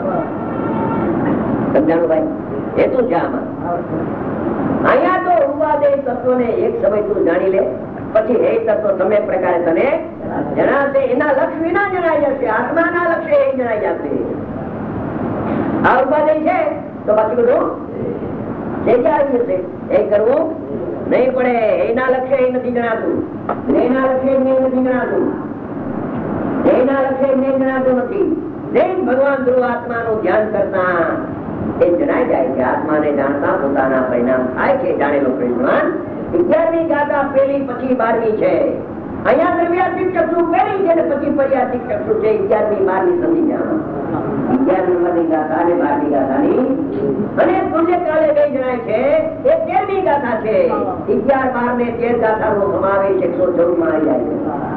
સમજાણું ભાઈ? હેતુ છે આમાં. અહીંયા તો ઉપાદેય તત્વ ને એક સમય તું જાણી લે, પછી એ તત્વ તમે પ્રકારે તને જણાશે. એના લક્ષ વિના જણાઈ જશે, આત્માના લક્ષ્ય એ જણાઈ જશે. આ ઉપાદેય છે તો બાકી બધું આવી જશે. એ કરવું નહીં પડે. એના લક્ષ્ય એ નથી જણાતું, એના લક્ષ્ય નથી જણાતું, એના લક્ષ્ય જણાતું નથી. જૈન ભગવાન ધ્રુવ આત્માનું ધ્યાન કરતા એ જણાઈ જાય કે આત્માને જાણતા પોતાના પરિણામ થાય છે. જાણેલો પરિણામ અગિયારમી ગાથા પેલી પછી બારમી છે. અહીંયા દ્રવ્યાત્મિક ચક્ષુ પેલી છે ને પછી પર્યાત્મિક ચક્ષુ છે. અગિયારમી બારમી સમજી જવાનું. અગિયાર નંબરની ગાથા અને બારમી ગાથાની અને પુણ્યકાળે બે જણાય છે એ તેરમી ગાથા છે. અગિયાર બાર ને તેર ગાથા નો સમાવેશ એકસો ચૌદ માં આવી જાય છે.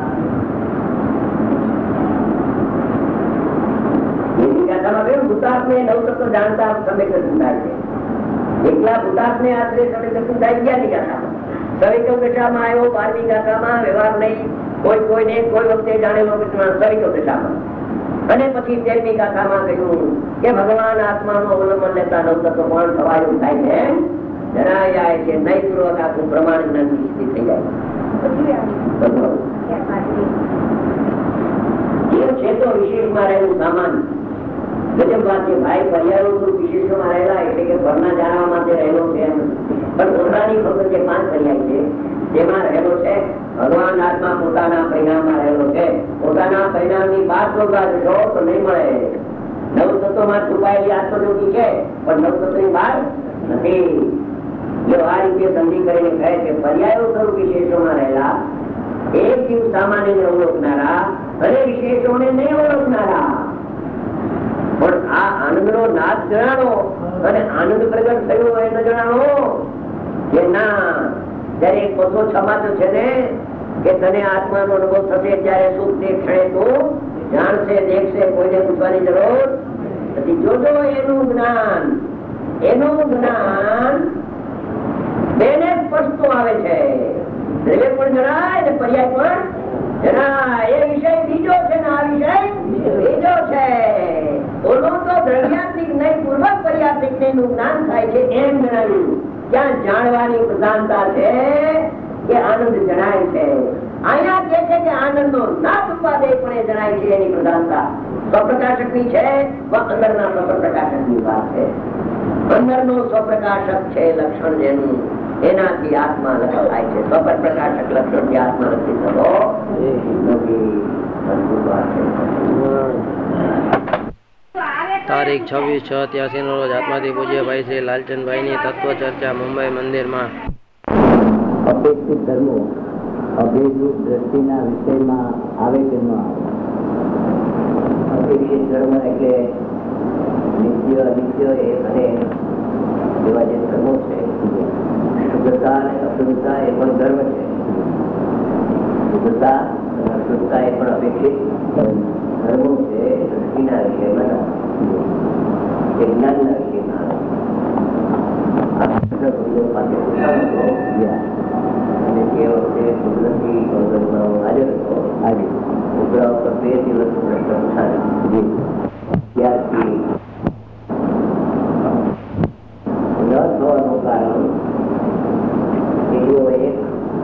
ભૂતાત્મે નવ તત્વ જાણતા સમય દર્શન થાય છે. એકલા ભૂતાત્મે આશરે સમય દર્શન થાય અગિયારની ગાથામાં. સવિકવ દશામાં આવ્યો બારમી ગાથામાં વ્યવહાર નહીં, કોઈ કોઈને કોઈ વખતે જાણેલો સવિકવ દશામાં. અને પછી તેરમી ગાથામાં કહ્યું કે ભગવાન આત્માનું અવલંબન લેતા નવ તત્વ પણ થવાયું થાય છે, જણાય જાય છે. નહીં પૂર્વક આખું પ્રમાણ જ્ઞાન ની સ્થિતિ થઈ જાય છે. તો વિશેષમાં રહેલું સામાન ગજબ વાત છે ભાઈ. પર્યાયો વિશેષોમાં રહેલા એટલે કે ઘરના જાણવા માટે રહેલો છે એમ. પણ પોતાની ફક્ત જે પાંચ પર્યાય છે તેમાં રહેલો છે ભગવાન આત્મા પોતાના પરિણામમાં રહેલો છે. પોતાના પરિણામની બાદ શોધવા જશો તો નહીં મળે. નવ તત્વોમાં છુપાયેલી આત્મજ્યોતિ છે પણ નવ તત્વની બહાર નથી. જો આ રીતે સમજી કરીને કહે છે પર્યાયો સ્વરૂપ વિશેષોમાં રહેલા એક જીવ સામાન્ય ઓળખનારા અને વિશેષોને નહીં ઓળખનારા. પણ આ આનંદ નો નાદ જણાવો અને આનંદ પ્રગટ થયો હોય ન જણાવો કે ના. જયારે એક બસો છમાતો છે ને કે તને આત્માનો અનુભવ થશે ત્યારે સુખ તે ક્ષણે તું જાણશે દેખશે, કોઈને પૂછવાની જરૂર નથી. જોજો એનું જ્ઞાન, એનું જ્ઞાન બેને સ્પષ્ટ આવે છે. દ્રવ્ય પણ જણાય ને પર્યાય પણ જણાય. એ વિષય બીજો છે ને આ વિષય બીજો છે. ઓલું તો દ્રવ્યાત્મિક નહીં પૂર્વક પર્યાત્મિક નું જ્ઞાન થાય છે એમ જણાવ્યું. ક્યાં જાણવાની પ્રધાનતા છે કે આનંદ જણાય છે. અહીંયા કે છે કે આનંદ નો નાશ ઉપાદેય પણ જણાય છે. એની પ્રધાનતા સ્વપ્રકાશક ની છે, અંદરના સ્વપ્રકાશક ની વાત છે. અંદર નો સ્વપ્રકાશક છે લક્ષણ જેનું, એનાથી આત્મા લક્ષ થાય છે. સ્વપર પ્રકાશક લક્ષણ થી આત્મા નથી થતો. તારીખ છવ્વીસ છ ત્યાસી નો રોજ આત્માથી પૂજ્ય ભાઈ શ્રી લાલચંદભાઈ ની તત્વ ચર્ચા મુંબઈ મંદિરમાં. અપેક્ષિત ધર્મો અભેદરૂપ દ્રષ્ટિના વિષયમાં આવે કે ન આવે? અપેક્ષિત ધર્મ એટલે નિત્ય અનિત્ય એ અને એવા જે ધર્મો છે. શુદ્ધતા અને અશુદ્ધતા એ પણ ધર્મ છે. શુદ્ધતા અને અશુદ્ધતા એ પણ અપેક્ષિત ધર્મો છે. દ્રષ્ટિના વિષયમાં એ જ્ઞાનના વિષયમાં અને તે વખતે કુદરતી હાજર હતો. આજે ઉપરા ઉપર બે દિવસ પ્રશ્ન પૂછાયો. ત્યારથી ન થવાનું કારણ એવો એક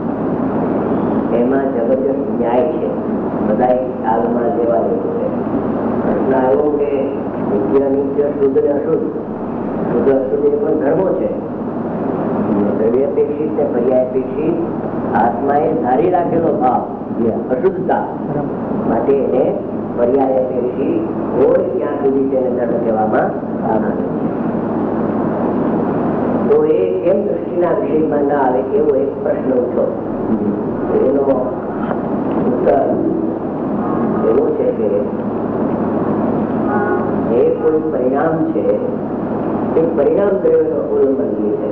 એમાં જબરજસ્ત ન્યાય છે. બધા ખ્યાલમાં લેવા જેવું છે. પ્રશ્ન આવ્યો કે નિત્ય નિત્ય શુદ્ધ ને અશુદ્ધ, શુદ્ધ અશુદ્ધ એ પણ ધર્મો છે. દ્રવ્યાપેક્ષિત ને પર્યાપેક્ષિત આત્માએ ધારી રાખેલો ભાવ અશુદ્ધતા માટે એને પર્યાયપેક્ષિત હોય ત્યાં સુધી તેને ધર્મ કહેવામાં આવે છે. તો એ કેમ દ્રષ્ટિના વિષયમાં ના આવે એવો એક પ્રશ્ન ઉઠો. એનો ઉત્તર એવો છે કે એ કોઈ પરિણામ છે, એક પરિણામ દ્રવ્યનો અવલંબન છે.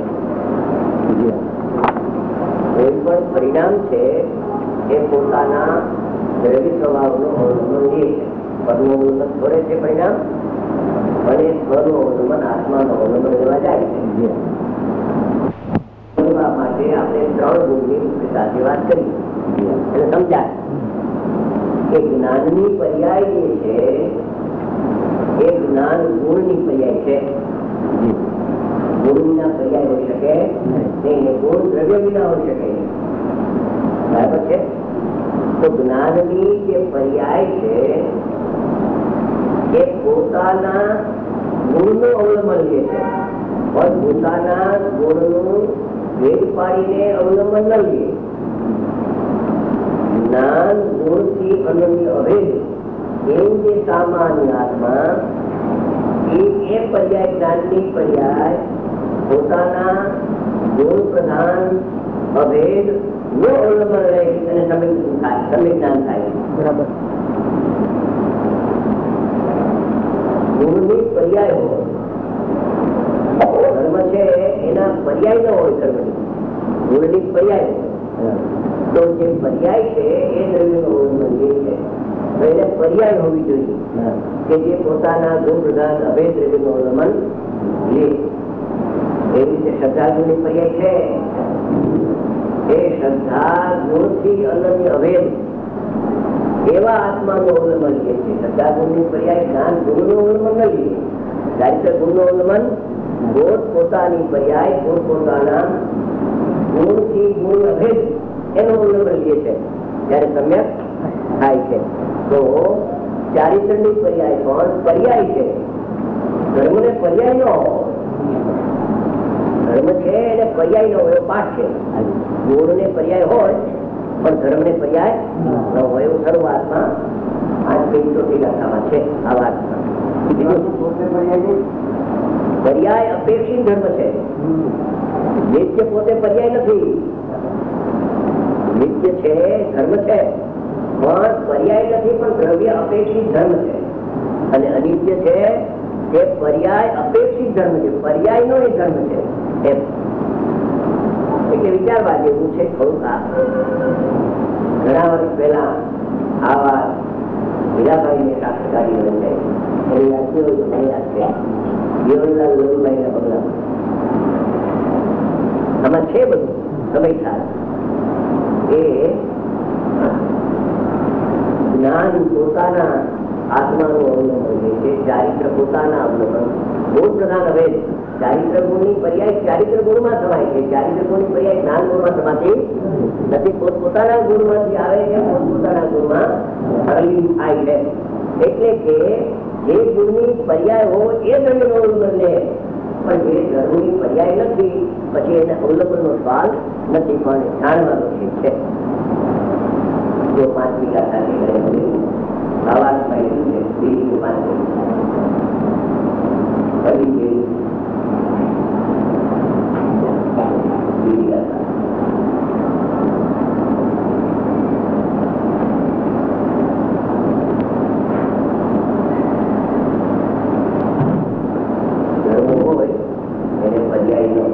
કોઈ પણ પરિણામ છે એ પોતાના દ્રવ્ય સ્વભાવનો અવલંબન લે છે. પદનું અવલંબન છોડે છે પરિણામ પણ એ સ્વનું અવલંબન આત્માનું અવલંબન લેવા જાય છે. માટે આપણે ત્રણ ગુણની સાથે વાત કરી એટલે સમજાય કે જ્ઞાનની પર્યાય જે છે એ જ્ઞાન ગુણની પર્યાય છે. ગુણ વિના પર્યાય હોઈ શકે નહીં, ગુણ દ્રવ્ય વિના હોઈ શકે નહીં. બરાબર છે? તો જ્ઞાનની જે પર્યાય છે એ પોતાના ગુણનું અવલંબન લે છે, પણ પોતાના ગુણનું ભેદ પાડીને અવલંબન ન લે. જ્ઞાન ગુણથી અનન્ય અભેદ એવું જે સામાન્ય આત્મા એ પર્યાય જ્ઞાનની પર્યાય પોતાના ગુણ પ્રધાન અભેદ નો અવલંબન રહે અને સમ્યક જ્ઞાન થાય. બરાબર. ગુણની પર્યાય હોય, ધર્મ છે એના પર્યાય ન હોય, ધર્મની ગુણની પર્યાય હોય તો જે પર્યાય છે એ દ્રવ્યનો અવલંબન છે. તો એને પર્યાય હોવી જોઈએ કે જે પોતાના ગુણ પ્રધાન અભેદ દ્રવ્યનું અવલંબન લે. એવી રીતે શ્રદ્ધા ગુણની પર્યાય છે. એ શ્રદ્ધા ગુણથી અનન્ય અભેદ એવા આત્માનું અવલંબન લે છે. શ્રદ્ધા ગુણની પર્યાય જ્ઞાન ગુણનું અવલંબન ન લે. ચારિત્ર ગુણનું અવલંબન પોત પોતાની પર્યાય પોત પોતાના ગુણથી ગુણ અભેદ એનું અવલંબન લે છે ત્યારે સમ્યક થાય છે. તો ચારિત્રની પર્યાય પણ પર્યાય છે, ધર્મ ને પર્યાય નો ધર્મ છે એને પર્યાય નો એવો પાઠ છે. ગુણ ને પર્યાય હોય પણ ધર્મ ને પર્યાય ન હોય એવું શરૂઆતમાં આજ ચોથી ગાથામાં છે. આ વાતમાં પર્યાય અપેક્ષિત ધર્મ છે. નિત્ય પોતે પર્યાય નથી. નિત્ય છે ધર્મ છે પણ પર્યાય નથી, પણ દ્રવ્ય અપેક્ષિત ધર્મ છે. અને અનિત્ય છે એ પર્યાય અપેક્ષિત ધર્મ છે, પર્યાય નો એ ધર્મ છે. એમ એટલે વિચારવા જેવું છે. થોડુંક આ ઘણા વર્ષ પહેલા આવા હીરાભાઈ ને શાસ્ત્રકારી બની એની યાદ કેવું મને યાદ છે. જીવનલાલ લહુભાઈ ના પગલા આમાં છે બધું સમય થાય. એ જ્ઞાન પોતાના આત્માનું અવલંબન લે છે, ચારિત્ર પોતાના અવલંબન. ગુણ પ્રધાન અભેદ ચારિત્ર ગુણની પર્યાય ચારિત્ર ગુણમાં સમાય છે. ચારિત્ર ગુણની પર્યાય જ્ઞાન ગુણમાં સમાતી નથી. પોત પોતાના ગુણમાંથી આવે છે, પોત પોતાના ગુણમાં હરલી થાય છે. એટલે કે જે ગુણની પર્યાય હોય એ દ્રવ્યનું અવલંબન લે, પણ જે ધર્મની પર્યાય નથી પછી એને અવલંબનનો સવાલ નથી, પણ જાણવાનો છે. જો પાંચમી ગાથા છે આવાસમાં એટલું છે, બીજી પાંચમી ફરી છે બીજી ગાથા. ધર્મ હોય એને પર્યાય નો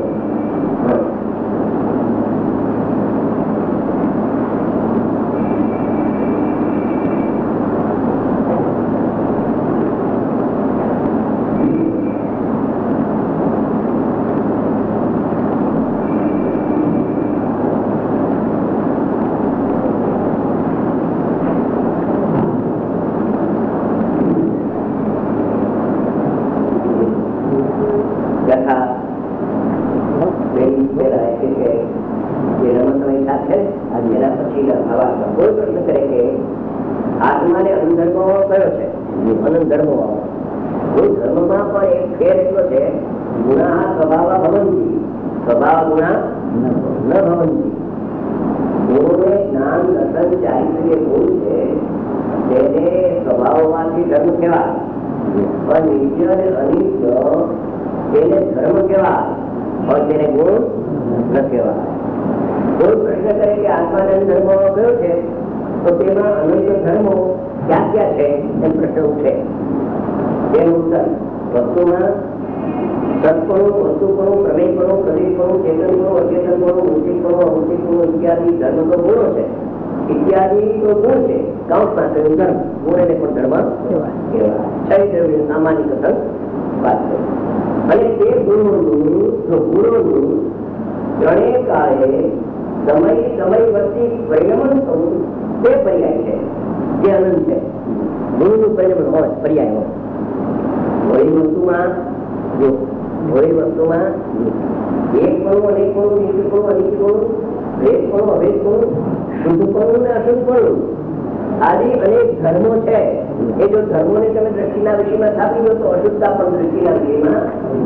સામાન્ય કથન વાત કરી. અને તે ગુણોનું જો ગુણોનું ત્રણેય કાળે સમય સમય વચ્ચે પરિણમન થવું તે પર્યાય છે, જે અનંત છે. ગુણનું પરિણમન હોય, પર્યાય હોય. કોઈ વસ્તુમાં જો કોઈ વસ્તુમાં એક પણ અનેક પણ નીચે પણ અનિચ પણ ભેદ પણ અભેદ પણ શુદ્ધ પણ ને અશુદ્ધ પણ આદિ અનેક ધર્મો છે. એ જો ધર્મોને તમે દ્રષ્ટિના વિષયમાં સ્થાપી દો તો અશુદ્ધતા પણ દ્રષ્ટિના વિષયમાં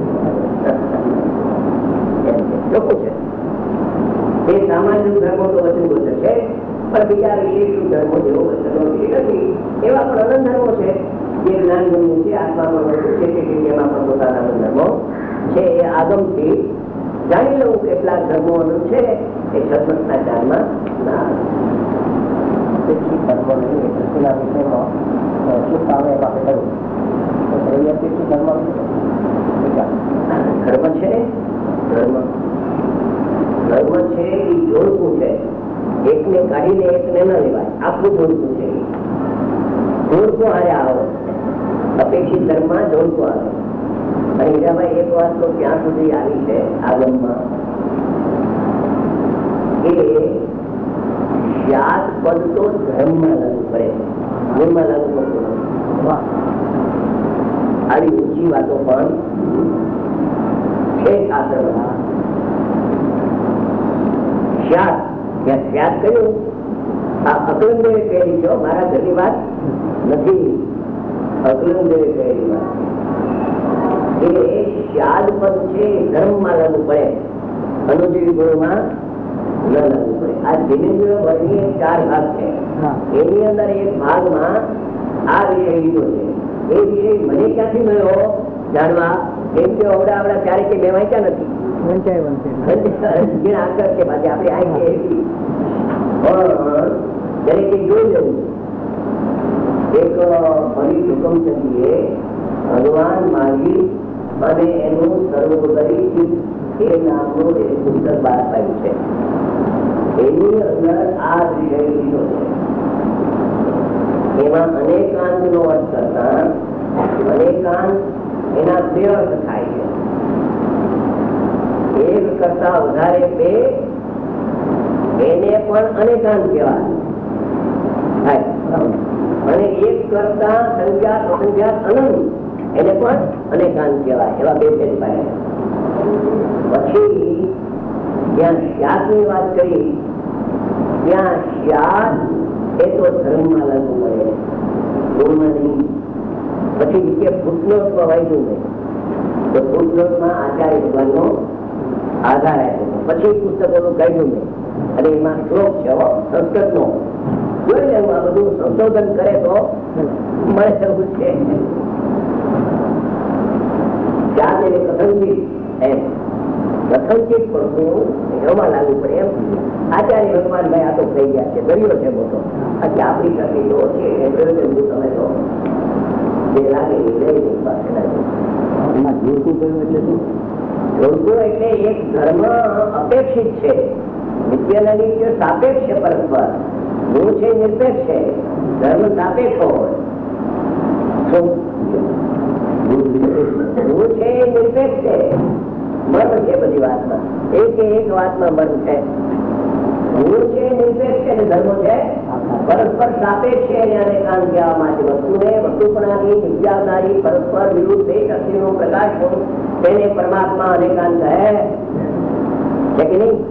લોકો છે. એ સામાન્ય ધર્મો તો વચન ગોચર છે, પણ બીજા વિશેષ ધર્મો જેવો વચનો નથી. એવા પણ અનંત ધર્મો છે જે જ્ઞાન ગમ્યું છે, આત્મામાં વસ્તુ છે, તેમાં પણ પોતાના ધર્મો છે. એ આગમથી જાણી લઉં કેટલાક ધર્મો અનંત છે. એ સત્સંગના જ્ઞાનમાં ના ધર્મો નહીં દ્રષ્ટિના વિષયમાં શું સામે એમાં કહ્યું ધર્મ છે. ધર્મ ધર્મ છે એ જોડકું છે. એકને કાઢીને એકને ન લેવાય, આખું જોડકું છે. જોડકું હારે આવો, અપેક્ષિત ધર્મમાં જોડકું આવે. અને હીરાભાઈ એક વાત તો ત્યાં સુધી આવી છે આગમમાં કે જાત પદ તો ધર્મમાં લાગુ પડે, ગુણમાં લાગુ પડતું નથી. આવી ઊંચી વાતો પણ છે શાસ્ત્રમાં. શ્યાત શ્યાત કહ્યું, આ અકલંદેવે કહેલી છે, મારા ઘરની વાત નથી. અકલંદેવે કહેલી વાત એ શ્યાદ પદ છે, ધર્મમાં લાગુ પડે, અનુજીવી ગુણોમાં ન લાગુ પડે. આ દિનેન્દ્ર વર્ગની ચાર ભાગ છે. એની અંદર એક ભાગમાં આ વિષય લીધો છે. એ વિષય મને ક્યાંથી મળ્યો જાણવા? કેમ કે અવડા અવડા ચારે કે મેં વાંચ્યા નથી. દરેકે જોઈ લેવું. એક હરી હુકમચંદીએ ભગવાન મહાવીર અને એનું સર્વોપરી એ નામનું એક પુસ્તક બહાર પાડ્યું છે. એની અંદર આ વિષય લીધો છે. એમાં અનેકાંત નો અર્થ કરતા અનેકાંત એના બે અર્થ થાય છે. એક કરતા વધારે બે એને પણ અનેકાંત કહેવાય. અને એક કરતા સંખ્યાત અસંખ્યાત અનંત એને પણ અનેકાંત કહેવાય. એવા બે ભેદ પાડ્યા. પછી જ્યાં શ્યાત ની વાત કરી ત્યાં શ્યાત એ તો ધર્મમાં લાગુ પડે, ગુણમાં નહીં. પછી નીચે ફૂટનોટમાં વાંચ્યું નહીં તો ફૂટનોટમાં આચાર્ય ભગવાનનો આધાર આપ્યો. પછી પુસ્તકોનું કાઢ્યું નહીં અને એમાં શ્લોક છે સંસ્કૃતનો. જોઈ લેવું, આ બધું સંશોધન કરે તો મળે એવું છે. જાત એટલે કથનચિત, એમ કથનચિત પડતું એમાં લાગુ પડે એમ. આચાર્ય ભગવાન ભાઈ આ તો થઈ ગયા છે, દરિયો છે મોટો. આજે આપણી શક્તિ તો છે તમે તો જે લાગે એ લઈ પાસે જોડકું કહ્યું એટલે શું? જોડકું એટલે એક ધર્મ અપેક્ષિત છે, નિત્ય નિત્ય સાપેક્ષ છે. પરસ્પર ગુણ છે નિરપેક્ષ છે, ધર્મ સાપેક્ષ હોય. ગુણ છે નિરપેક્ષ છે, મર્મ છે બધી વાતમાં. એક એક વાતમાં મર્મ છે. ગુણ છે નિરપેક્ષ છે અને ધર્મો છે પરસ્પર સાપેક્ષ છે. અને કામ કહેવા માટે વસ્તુને વસ્તુપણાની વિદ્યાદારી પરસ્પર વિરુદ્ધ બે શક્તિનો પ્રકાશ તેને પરમાત્મા અનેકાંત કહે છે કે નહીં?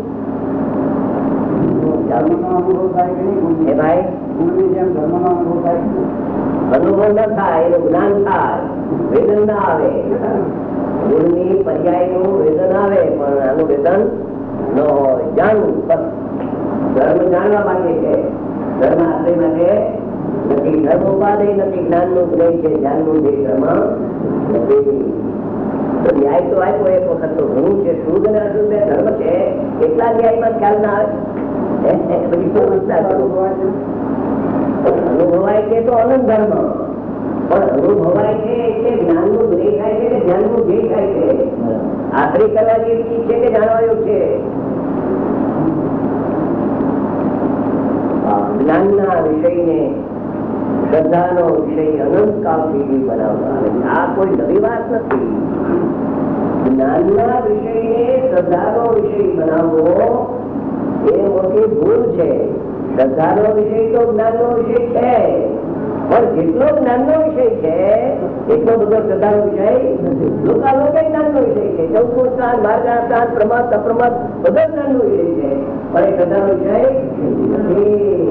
અનુભવ ન થાય એનું જ્ઞાન થાય, વેદન ના આવે. ગુણની પર્યાય નું વેદન આવે પણ આનું વેદન ન હોય. જાણવું ધર્મ જાણવા માટે છે, ધર્મ આશ્રય માટે નથી. ધર્મ ઉપાદેય નથી, જ્ઞાન નું જ્ઞાન છે, જ્ઞાન નું જે ધર્મ નથી. ન્યાય તો આપ્યો એક વખત તો ઘણું છે. શુદ્ધ અને અશુદ્ધ ધર્મ છે એટલા ન્યાયમાં ખ્યાલ ના આવે. અનુભવાય છે તો અનંત ધર્મ, પણ અનુભવાય છે એટલે જ્ઞાન નું ધ્યેય થાય છે કે જ્ઞાન નું ધ્યેય થાય છે. આખરી કરવાની ચીજ છે કે જાણવાયું છે. જ્ઞાનના વિષયને શ્રદ્ધાનો વિષય અનંત કાળથી બનાવવામાં આવે છે. આ કોઈ નવી વાત નથી. જ્ઞાનના વિષયને શ્રદ્ધાનો વિષય બનાવવો એ મોટી ભૂલ છે. શ્રદ્ધાનો વિષય તો જ્ઞાનનો વિષય છે, પણ જેટલો જ્ઞાનનો વિષય છે એટલો બધો શ્રદ્ધાનો વિષય લોકાલોકે જ્ઞાનનો વિષય છે. ચૌદમો સ્થાન, બારમા સ્થાન, પ્રમાદ, અપ્રમાદ બધો જ્ઞાનનો વિષય છે, પણ એ શ્રદ્ધાનો વિષય નથી.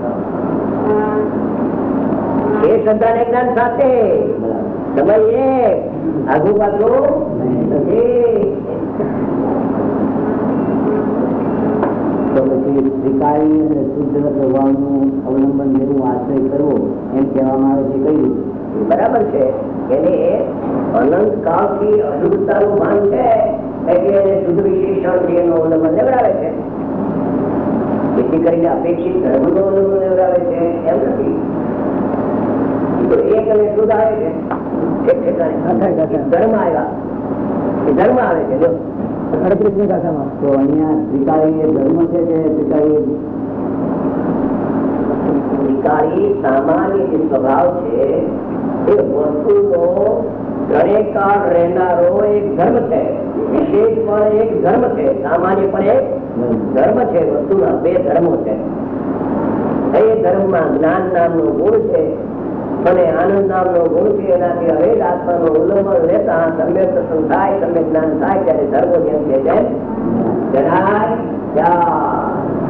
એ શ્રદ્ધા ને જ્ઞાન સાથે સમય એક આગુ પાછું નથી. તો પછી ત્રિકાળી અને શુદ્ધ પ્રભાવનું અવલંબન જેવું આશ્રય કરવો એમ કહેવામાં આવે છે. કયું બરાબર છે. એને અનંત કાળથી અશુદ્ધતાનું ભાન છે એટલે એને શુદ્ધ વિશેષણ એનું અવલંબન લેવડાવે છે. જેથી કરીને અપેક્ષિત ધર્મનું અવલંબન લેવડાવે છે એમ નથી. તો એક અને શુદ્ધ આવે છે, એક ઠેકાણે ધર્મ આવ્યા, એ ધર્મ આવે છે. જો અડત્રીસમી ભાષામાં તો અહીંયા ત્રિકાળી એ ધર્મ છે કે ત્રિકાળી ત્રિકાળી સામાન્ય જે સ્વભાવ છે એ વસ્તુનો ત્રણેય કાળ રહેનારો એક ધર્મ છે. વિશેષ પણ એક ધર્મ છે, સામાન્ય પણ એક ધર્મ છે. વસ્તુના બે ધર્મો છે. એ ધર્મમાં જ્ઞાન નામનો ગુણ છે અને આનંદ નામનો ગુણ છે. એનાથી અવેદ આત્માનો ઉલ્લંઘન લેતા સમ્યક દર્શન થાય, સમ્યક જ્ઞાન થાય ત્યારે ધર્મો જેમ કે જેમ જણાય જાય.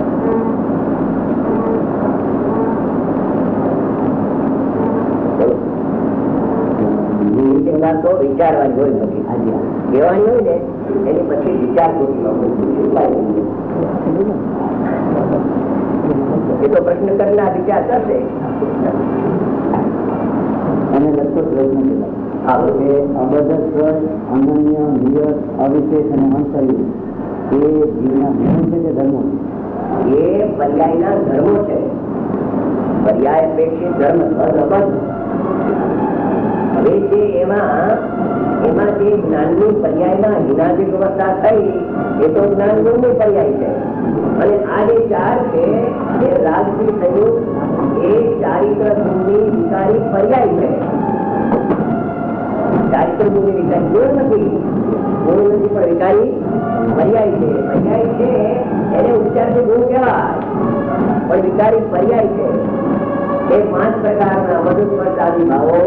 તો વિચારવાની હોય નથી, કહેવાની હોય ને એની પછી વિચાર એ તો પ્રશ્ન કરનાર વિચાર કરશે. અને લગતો પ્રશ્ન છે અબદ્ધ, અનન્ય, નિયત, અવિશેષ અને અંતર્ય એ જીવના ગુણો છે કે ધર્મો? એ પર્યાયના ધર્મો છે. પર્યાય અપેક્ષિત ધર્મ અબદ્ધ. હવે જે એમાં એમાં જે જ્ઞાનની પર્યાયમાં હિનાદિક અવસ્થા થઈ એ તો જ્ઞાન ગુણની પર્યાય છે. અને આ જે ચાર છે એ રાજથી થયું એ ચારિત્ર ગુણની વિકારી પર્યાય છે. ચારિત્ર ગુણની વિકારી ગુણ નથી, ગુણ નથી પણ વિકારી પર્યાય છે. પર્યાય છે એને ઉચ્ચારથી ગુણ કહેવાય, પણ વિકારી પર્યાય છે. એ પાંચ પ્રકારના મધુસ્પર્શાદી ભાવો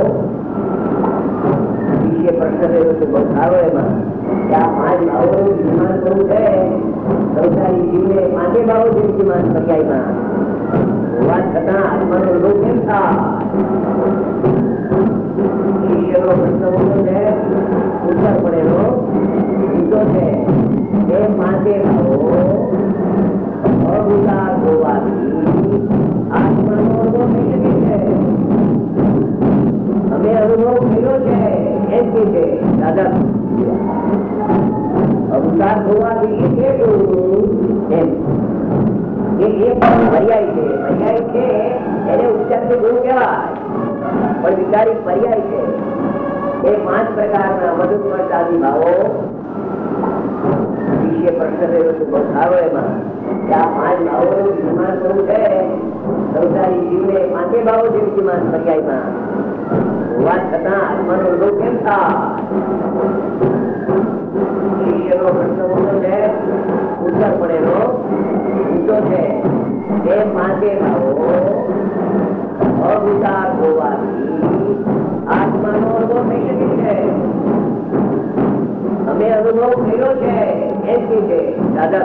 વિશે પ્રશ્ન રહ્યો છે. બહુ સારો એમાં કે આ પાંચ ભાવોનું વિદ્યમાન કરવું છે. સંસારી જીવને પાંચે ભાવો છે વિદ્યમાન પર્યાયમાં હોવા છતાં આત્માનો લોક કેમ થાય? શિષ્યનો પ્રશ્ન ઊંચો છે, ઉત્તર પડેલો ઊંચો છે. એ પાંચે ભાવો અભૂતાર હોવાથી આત્માનો અનુભવ થઈ શકે છે. અમે અનુભવ કર્યો છે એમ કે છે દાદા. અવતાર હોવાથી એટલું એમ કે એ પણ પર્યાય છે. પર્યાય છે એને ઉચ્ચારથી ગુણ કહેવાય, પણ વિકારી પર્યાય છે. એ પાંચ પ્રકારના મધુસ્પર્શાદી ભાવો વિશે પ્રશ્ન રહ્યો છે. બહુ સારો એમાં કે આ પાંચ ભાવોનું વિદ્યમાન કરવું છે. સંસારી જીવને પાંચે ભાવો છે વિદ્યમાન પર્યાયમાં હોવા છતાં આત્માનો લોક કેમ થાય? શિષ્યનો પ્રશ્ન ઊંચો છે, ઉત્તર પડેલો ઊંચો છે. એ પાંચે ભાવો અભૂતાર હોવાથી આત્માનો અનુભવ થઈ શકે છે. અમે અનુભવ કર્યો છે એમ કે છે દાદા.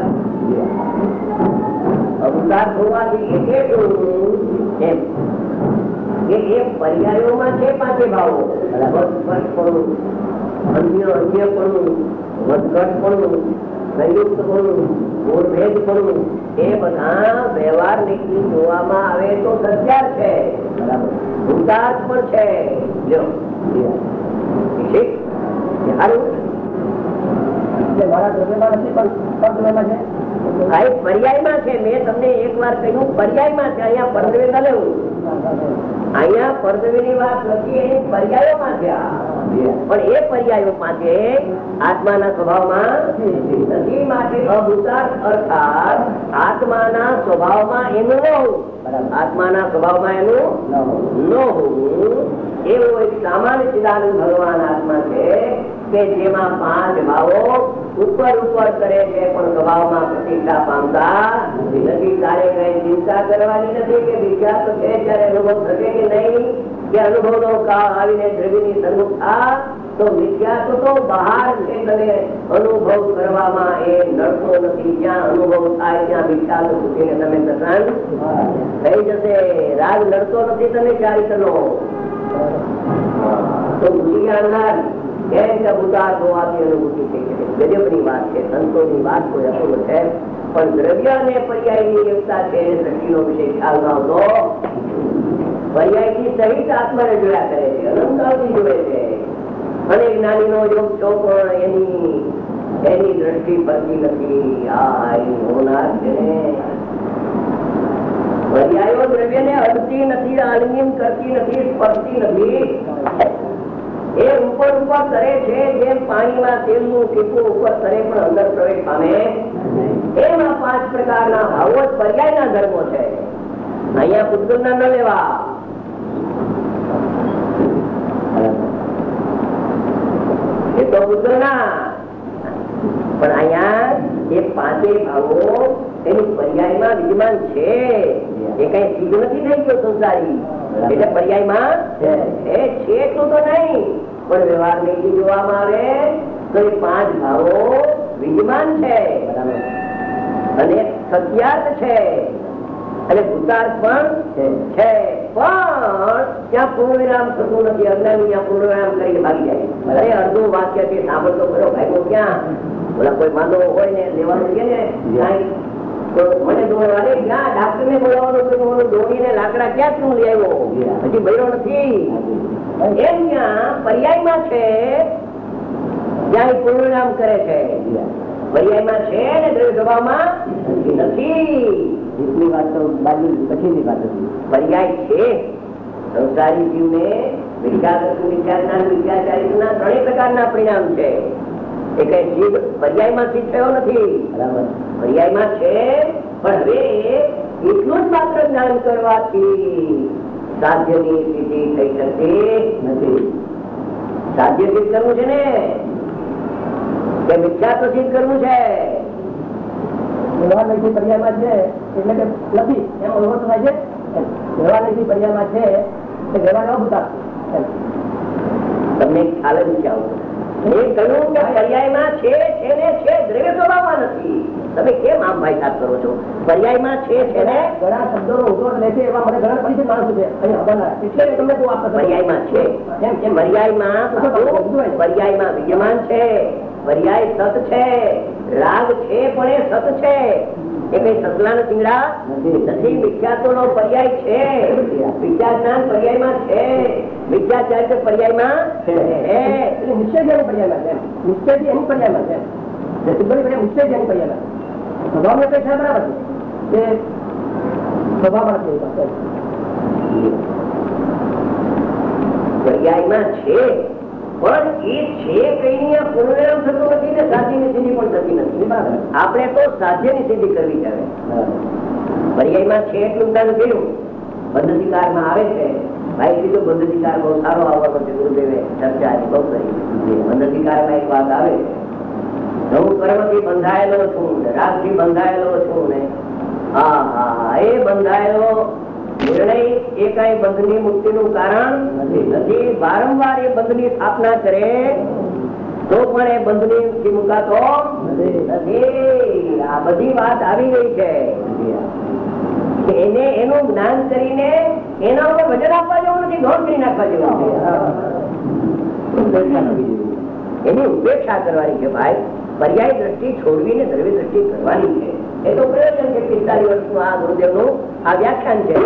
અવતાર હોવાથી એટલું એમ કે એ પર્યાયોમાં છે પાંચે ભાવો. સ્પર્શપણું, અન્ય અન્યપણું, વધઘટપણું, સંયુક્તપણું, મૂળભેદપણું એ બધા વ્યવહાર નીતિ જોવામાં આવે તો સત્યાર છે. બરાબર, ભૂતાર્થ પણ છે. જો ઠીક સારું મારા દ્રવ્યમાં નથી પણ પરદ્રવ્યમાં છે. આ એક પર્યાયમાં છે. મેં તમને એક વાર કહ્યું પર્યાયમાં છે. અહીંયા પરદ્રવ્ય ન લેવું. અહીંયા પરદ્રવ્યની વાત નથી, એની પર્યાયોમાં છે. પણ એ પર્યાયો માટે આત્માના સ્વભાવમાં નથી. માટે અભૂતાર્થ અર્થાત આત્માના સ્વભાવમાં એનું ન હોવું, આત્માના સ્વભાવમાં એનું ન હોવું એવો એક સામાન્ય ચિદાનંદ ભગવાન આત્મા છે કે જેમાં પાંચ ભાવો ઉપર ઉપર કરે છે પણ સ્વભાવમાં પ્રતિષ્ઠા પામતા નથી. તારે કઈ ચિંતા કરવાની નથી કે વિચાર તો છે ત્યારે અનુભવ થશે કે નહીં, કે અનુભવ નો કાળ આવીને દ્રવ્યની સન્મુખ થા તો મિથ્યા તો બહાર છે, તને અનુભવ કરવામાં એ નડતો નથી. જ્યાં અનુભવ થાય ત્યાં વિચાર મૂકીને તમે પ્રસન્ન થઈ જશે. રાગ નડતો નથી તને ચારિત્રનો તો ભૂલી જાણનાર કેમ કે ભૂતાર હોવાથી અનુભૂતિ થઈ શકે. ગજબની વાત છે, સંતોની વાત કોઈ અપૂર્વ છે, પણ દ્રવ્ય અને પર્યાયની એકતા છે એ દ્રષ્ટિનો વિષય ખ્યાલ ન આવતો. પર્યાયથી સહિત આત્માને જોયા કરે છે, અનંતથી જોડે છે. અને જ્ઞાનીનો યોગ છો પણ એની એની દ્રષ્ટિ પડતી નથી. આ એની હોનાર છે ને પર્યાયો દ્રવ્યને અડતી નથી, આલિંગન કરતી નથી, સ્પર્શતી નથી. એ ઉપર ઉપર કરે છે જેમ પાણીમાં તેલનું ટીપું ઉપર કરે પણ અંદર પ્રવેશ પામે. એમાં પાંચ પ્રકારના ભાવો જ પર્યાયના ધર્મો છે. અહીંયા પુષ્કળના ન લેવા. એ તો પુષ્કળના પણ અહીંયા એ પાંચે ભાવો એની પર્યાયમાં વિદ્યમાન છે. એ કઈ સિદ્ધ નથી થઈ ગયો સંસારી, એટલે પર્યાયમાં છે એટલું તો નહીં પણ વ્યવહાર નહીં જોવામાં આવે તો એ પાંચ ભાવો વિદ્યમાન છે અને સત્યાર્થ છે અને ભૂતાર્થ પણ છે. પણ ત્યાં પૂર્ણ વિરામ થતું નથી. અજ્ઞાની ત્યાં પૂર્ણ વિરામ કરીને ભાગી જાય. અરે અડધું વાક્ય છે સાંભળતો ખરો ભાઈ ક્યાં બોલા કોઈ માંદો હોય ને લેવાનું છે ને તો મને દોડવાને ક્યાં ડાક્ટર ને બોલાવવાનું દોડીને લાકડા ક્યાં તું લઈ આવ્યો હજી ભર્યો નથી. એમ ત્યાં પર્યાયમાં છે જ્યાં પૂર્ણવિરામ કરે છે. પર્યાયમાં છે ને દ્રવ્ય સ્વભાવમાં નથી. એટલી વાત તો બાજુ પછીની વાત હતી. પર્યાય છે. સંસારી જીવને વિચારદર્શન વિચારના વિચારચારિત્રના ત્રણેય પ્રકારના પરિણામ છે. એ કઈ જીવ પર્યાયમાં સિદ્ધ થયો નથી. પર્યાયમાં છે પણ હવે એટલું જ માત્ર જ્ઞાન કરવાથી સાધ્યની સ્થિતિ થઈ શકતી નથી. સાધ્ય સિદ્ધ કરવું છે ને કે મિથ્યા તો સિદ્ધ કરવું છે. વ્યવહાર લઈ પર્યાયમાં છે એટલે કે નથી એમ અનુભવ થાય છે. વ્યવહાર લઈ પર્યાયમાં છે કે વ્યવહાર ન ભૂતા તમને ખ્યાલ જ છે. આવું એ કહ્યું કે પર્યાયમાં છે છે ને છે દ્રવ્ય સ્વભાવમાં નથી. તમે કેમ આમ ભાઈ સાથ કરો છો? પર્યાયમાં છે છે ને ઘણા શબ્દોનો ઉદોષ લે છે એવા મને ઘણા પરિચિત માણસો છે એટલે તમને તું આપે પર્યાયમાં છે એમ કે પર્યાયમાં પર્યાયમાં વિદ્યમાન છે. પર્યાય સત છે, રાગ છે પણ એ સત છે. એ કઈ સતલા ને ચીંગડા નથી. મિથ્યાત્વ નો પર્યાય છે. વિદ્યા જ્ઞાન પર્યાયમાં છે. વિદ્યાચાર્ય પર્યાયમાં છે. નિશ્ચય જેની પર્યાયમાં છે. નિશ્ચય એની પર્યાયમાં છે. નિશ્ચય જેની પર્યાયમાં સ્વભાવ અપેક્ષા બરાબર છે. સ્વભાવ પર્યાયમાં છે પણ એ છે કઈ પૂર્ણવિરામ થતું નથી ને સાધ્યની સિદ્ધિ પણ થતી નથી. આપણે તો સાધ્યની સિદ્ધિ કરવી છે. પર્યાયમાં છે એટલું જ્ઞાન કર્યું. પદ્ધતિકારમાં આવે છે ભાઈ કીધું પદ્ધતિકાર બહુ સારો આવવાનો છે. ગુરુદેવે ચર્ચા બહુ કરી. પદ્ધતિકારમાં એક વાત આવે છે હું કર્મથી બંધાયેલો છું, રાગથી બંધાયેલો છું ને હા હા એ બંધાયેલો નિર્ણય એ કઈ બંધની મુક્તિનું કારણ નથી. વારંવાર એ બંધની સ્થાપના કરે તો પણ એ બંધની મુકાતો નથી. આ બધી વાત આવી ગઈ છે. એને એનું જ્ઞાન કરીને એના ઉપર વજન આપવા જેવું નથી, ગૌણ કરી નાખવા જેવું છે. એની ઉપેક્ષા કરવાની છે ભાઈ. પર્યાય દ્રષ્ટિ છોડવીને દ્રવ્ય દ્રષ્ટિ કરવાની છે. એ તો પ્રયોજન છે. પિસ્તાલીસ વર્ષનું આ ગુરુદેવનું આ વ્યાખ્યાન છે.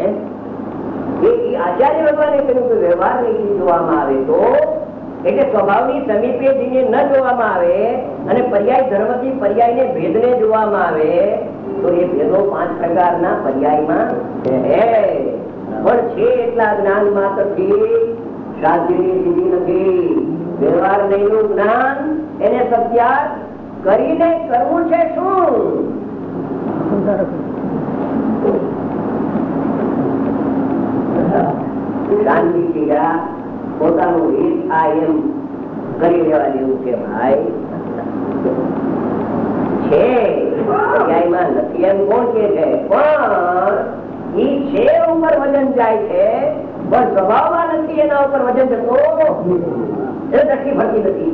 આચાર્ય ભગવાને કહ્યું કે વ્યવહાર નહીં જોવામાં આવે તો એટલે સ્વભાવની સમીપે જઈને ન જોવામાં આવે અને પર્યાય ધર્મથી પર્યાયને ભેદને જોવામાં આવે તો એ ભેદો પાંચ પ્રકારના પર્યાયમાં છે. પણ છે એટલા જ્ઞાન માત્રથી સાધ્યની સિદ્ધિ નથી. વ્યવહાર નહીંનું જ્ઞાન એને સત્યાગ કરીને કરવું છે શું? શાંતિથી પોતાનું હિત આ એમ કરી લેવા જેવું છે ભાઈ. છે પર્યાયમાં નથી એમ કોણ કે છે, પણ ઈ છે ઉપર વજન જાય છે, પણ સ્વભાવમાં નથી એના ઉપર વજન જતો એ ધરતી ફરતી નથી.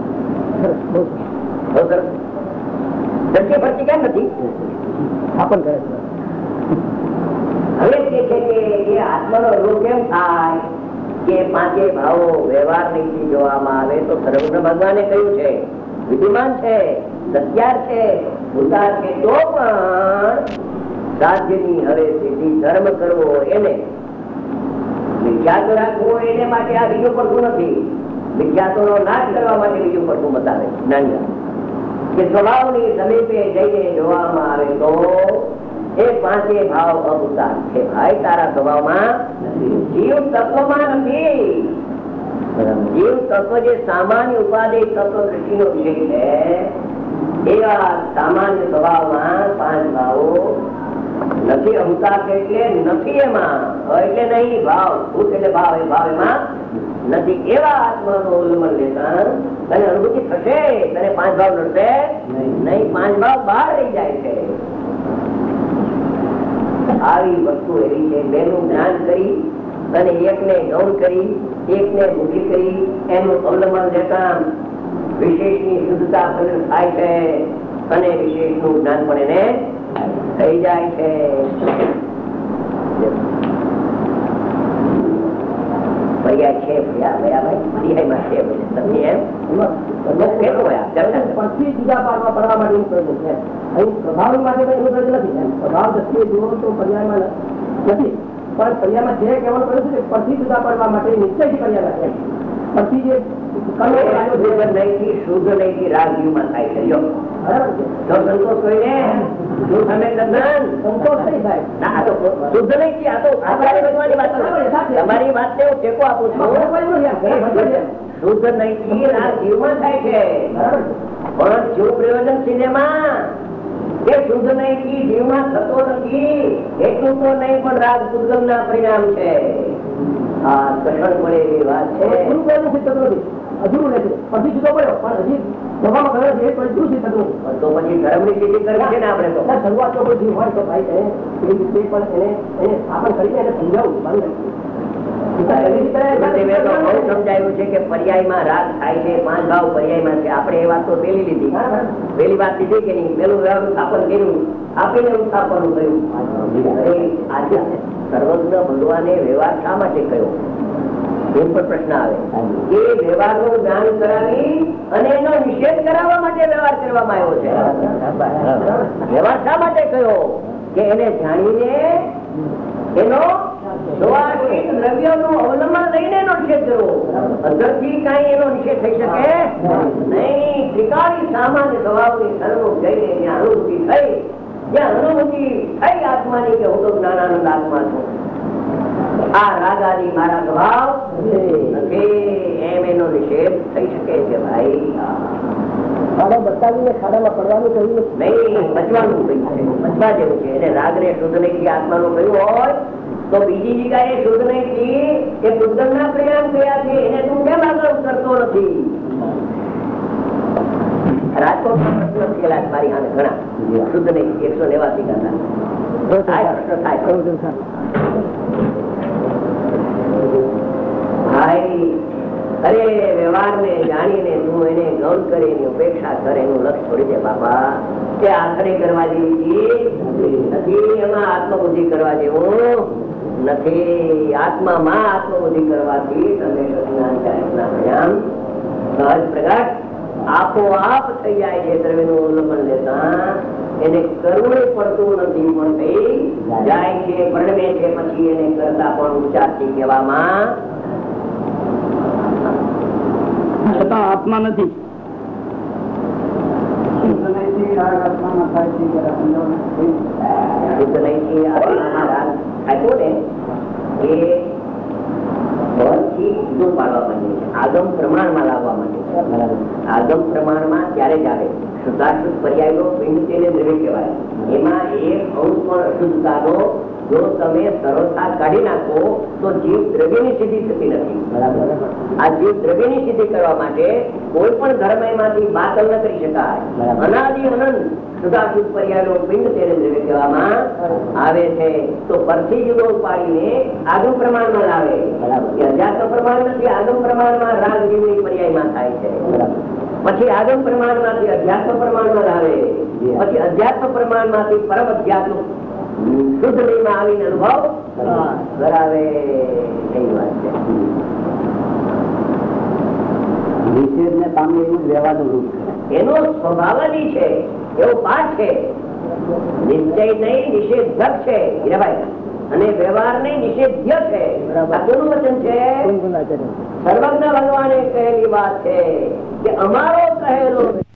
ધરતી ફરતી કેમ નથી? સ્થાપન કરે છે. હવે કે છે કે એ આત્માનો રોગ કેમ થાય કે પાંચે ભાવો વ્યવહાર નહીં જોવામાં આવે તો સર્વજ્ઞ ભગવાને કહ્યું છે, વિદ્યમાન છે, સત્યાર છે, ભૂતાર છે, તો પણ સાધ્યની હવે સિદ્ધિ ધર્મ કરવો એને વિખ્યાતો રાખવો એને માટે આ બીજું પડતું નથી. વિખ્યાતો નો નાશ કરવા માટે બીજું પડતું બતાવે જ્ઞાન કે સ્વભાવની સમીપે જઈને જોવામાં આવે તો એ પાંચે ભાવ અભૂતાર છે ભાઈ. તારા સ્વભાવમાં જીવ તત્વમાં નથી. જીવ તત્વ જે સામાન્ય ઉપાધિ તત્વ દૃષ્ટિનો વિષય છે એવા સામાન્ય સ્વભાવમાં પાંચ ભાવો નથી. અવતાર એટલે નથી એમાં, એટલે નહીં ભાવ. ભૂત એટલે ભાવ, એ ભાવ એમાં નથી. એવા આત્માનું અવલંબન લેતા તને અનુભૂતિ થશે. તને પાંચ ભાવ નડશે નહીં. પાંચ ભાવ બહાર રહી જાય છે. આવી વસ્તુ એવી છે, બેનું જ્ઞાન કરી અને એકને ગૌણ કરી એકને મુખી કરી એનું અવલંબન લેતા વિશેષની શુદ્ધતા થાય છે અને વિશેષનું જ્ઞાન પણ એને થઈ જાય છે. પર્યાય છે પછી જુદા પાડવા પડવા માટે પ્રયત્ન છે. અહીં પ્રભાવ માટે કઈ એનું પ્રયત્ન નથી. પ્રભાવ દ્રષ્ટિએ જુઓ તો પર્યાયમાં નથી, પણ પર્યાયમાં જે કહેવાનું કહ્યું છે પછી જુદા પાડવા માટે નિશ્ચયથી પર્યાય છે. પછી જે શુદ્ધ નહીં રાજ્યમાં થાય છે. તો સંતોષ કોઈને સંતોષ નહીં થાય. શુદ્ધ નહીં, આ તો તમારી વાત ને હું ટેકો આપું છું. શુદ્ધ નહીં રાગ જીવમાં થાય છે, પણ જો પ્રયોજન સિનેમા એ શુદ્ધ નહીં જીવમાં થતો નથી. એટલું તો નહીં, પણ રાગ પૂતગલ ના પરિણામ છે. આ કઠણ પડે એવી વાત છે. અધૂરું નથી. પછી જુદો પડ્યો પણ હજી સભામાં ગયો છે તો શું થઈ શકતું? તો પછી ધર્મની સ્થિતિ કરવી છે ને આપણે તો. શરૂઆત તો કોઈ જીવ હોય તો ભાઈ એને એ રીતે પણ એને એને સ્થાપન કરીને એને સમજાવવું મારું સમજાયું છે કે પર્યાયમાં રાગ થાય છે. પાંચ ભાવ પર્યાયમાં છે. આપણે એ વાત તો પેલી લીધી, પેલી વાત લીધી કે નહીં. પેલું સ્થાપન કર્યું, આપીને સ્થાપન કર્યું. આજે સર્વજ્ઞ ભગવાને વ્યવહાર શા માટે કયો એ પર પ્રશ્ન આવે. એ વ્યવહાર નું જ્ઞાન કરાવી અને એનો નિષેધ કરાવવા માટે વ્યવહાર કરવામાં આવ્યો છે. વ્યવહાર શા માટે કયો કે એને જાણીને એનો દ્રવ્યનું અવલંબન લઈને એનો નિષેધ કરવો. અંદરથી કઈ એનો નિષેધ થઈ શકે નહીં. ત્રિકાળી સામાન્ય સ્વભાવની સર્વ જઈને જ્યાં અનુભૂતિ થઈ, જ્યાં અનુભૂતિ થઈ આત્માની કે હું તો જ્ઞાનાનંદ આત્મા છું, આ રાગાદી મારા સ્વભાવ નથી, એમ એનો નિષેધ થઈ શકે છે ભાઈ. ખાડા બતાવીને ખાડામાં પડવાનું કહ્યું નહીં, બચવાનું કહ્યું છે. બચવા જેવું છે. એને રાગ ને શુદ્ધ નહીં આત્માનું કહ્યું હોય તો બીજી જગ્યાએ શુદ્ધ નહીં એ પૂતગલ ના પરિણામ કયા છે એને તું કેમ આગળ કરતો નથી? રાજકોટ મારી હાને ઘણા શુદ્ધ નહીં એકસો નેવાસી કરતા પ્રશ્ન થાય. ભાઈ અરે વ્યવહાર ને જાણીને તું એને ગૌણ કરે એની ઉપેક્ષા કરે એનું લક્ષ છોડી દે બાપા. તે આખરે કરવા જેવી નથી. એમાં આત્મબુદ્ધિ કરવા જેવું નથી. આત્મામાં આત્મબુદ્ધિ કરવાથી તમે પરિણામ સહજ પ્રગટ આપોઆપ થઈ જાય છે. દ્રવ્યનું ઉલ્લંઘન લેતા એને કરવું પડતું નથી, પણ થઈ જાય છે, પરણવે છે. પછી એને કરતા પણ ઉચ્ચારથી કહેવામાં છતાં આત્મા નથી. થી જુદું પાડવા માંડે છે, આગમ પ્રમાણમાં લાવવા માંડે છે. આગમ પ્રમાણમાં ત્યારે જ આવે. શુદ્ધાશુદ્ધ પર્યાયનો પિંડ તેને દ્રવ્ય કહેવાય. એમાં એક અંશ પણ અશુદ્ધતાનો જો તમે સરળતા કાઢી નાખો તો જીવ દ્રવ્યની સિદ્ધિ થતી નથી. આ જીવ દ્રવ્યની સિદ્ધિ કરવા માટે કોઈ પણ ધર્મ એમાંથી બાતલ ન કરી શકાય. અનાદિ અનંત શુદ્ધાશુદ્ધ પર્યાયનો પિંડ તેને દ્રવ્ય કહેવામાં આવે છે. તો પરથી જુદો પાડીને આગમ પ્રમાણમાં લાવે. અધ્યાત્મ પ્રમાણ નથી, આગમ પ્રમાણમાં રાગ જીવની પર્યાયમાં થાય છે. પછી આગમ પ્રમાણમાંથી અધ્યાત્મ પ્રમાણમાં લાવે. પછી અધ્યાત્મ પ્રમાણમાંથી પરમ અધ્યાત્મ શુદ્ધ લયમાં આવીને અનુભવ કરાવે. એવી વાત છે. નિષેધને પામે એવું જ રહેવાનું રૂપ છે. એનો સ્વભાવ જ છે, એવો પાઠ છે. નિશ્ચય નહીં, નિષેધક છે હીરાભાઈ, અને વ્યવહાર નહીં, નિષેધ્ય છે. આ કોનું વચન છે? સર્વજ્ઞ ભગવાને કહેલી વાત છે કે અમારો કહેલો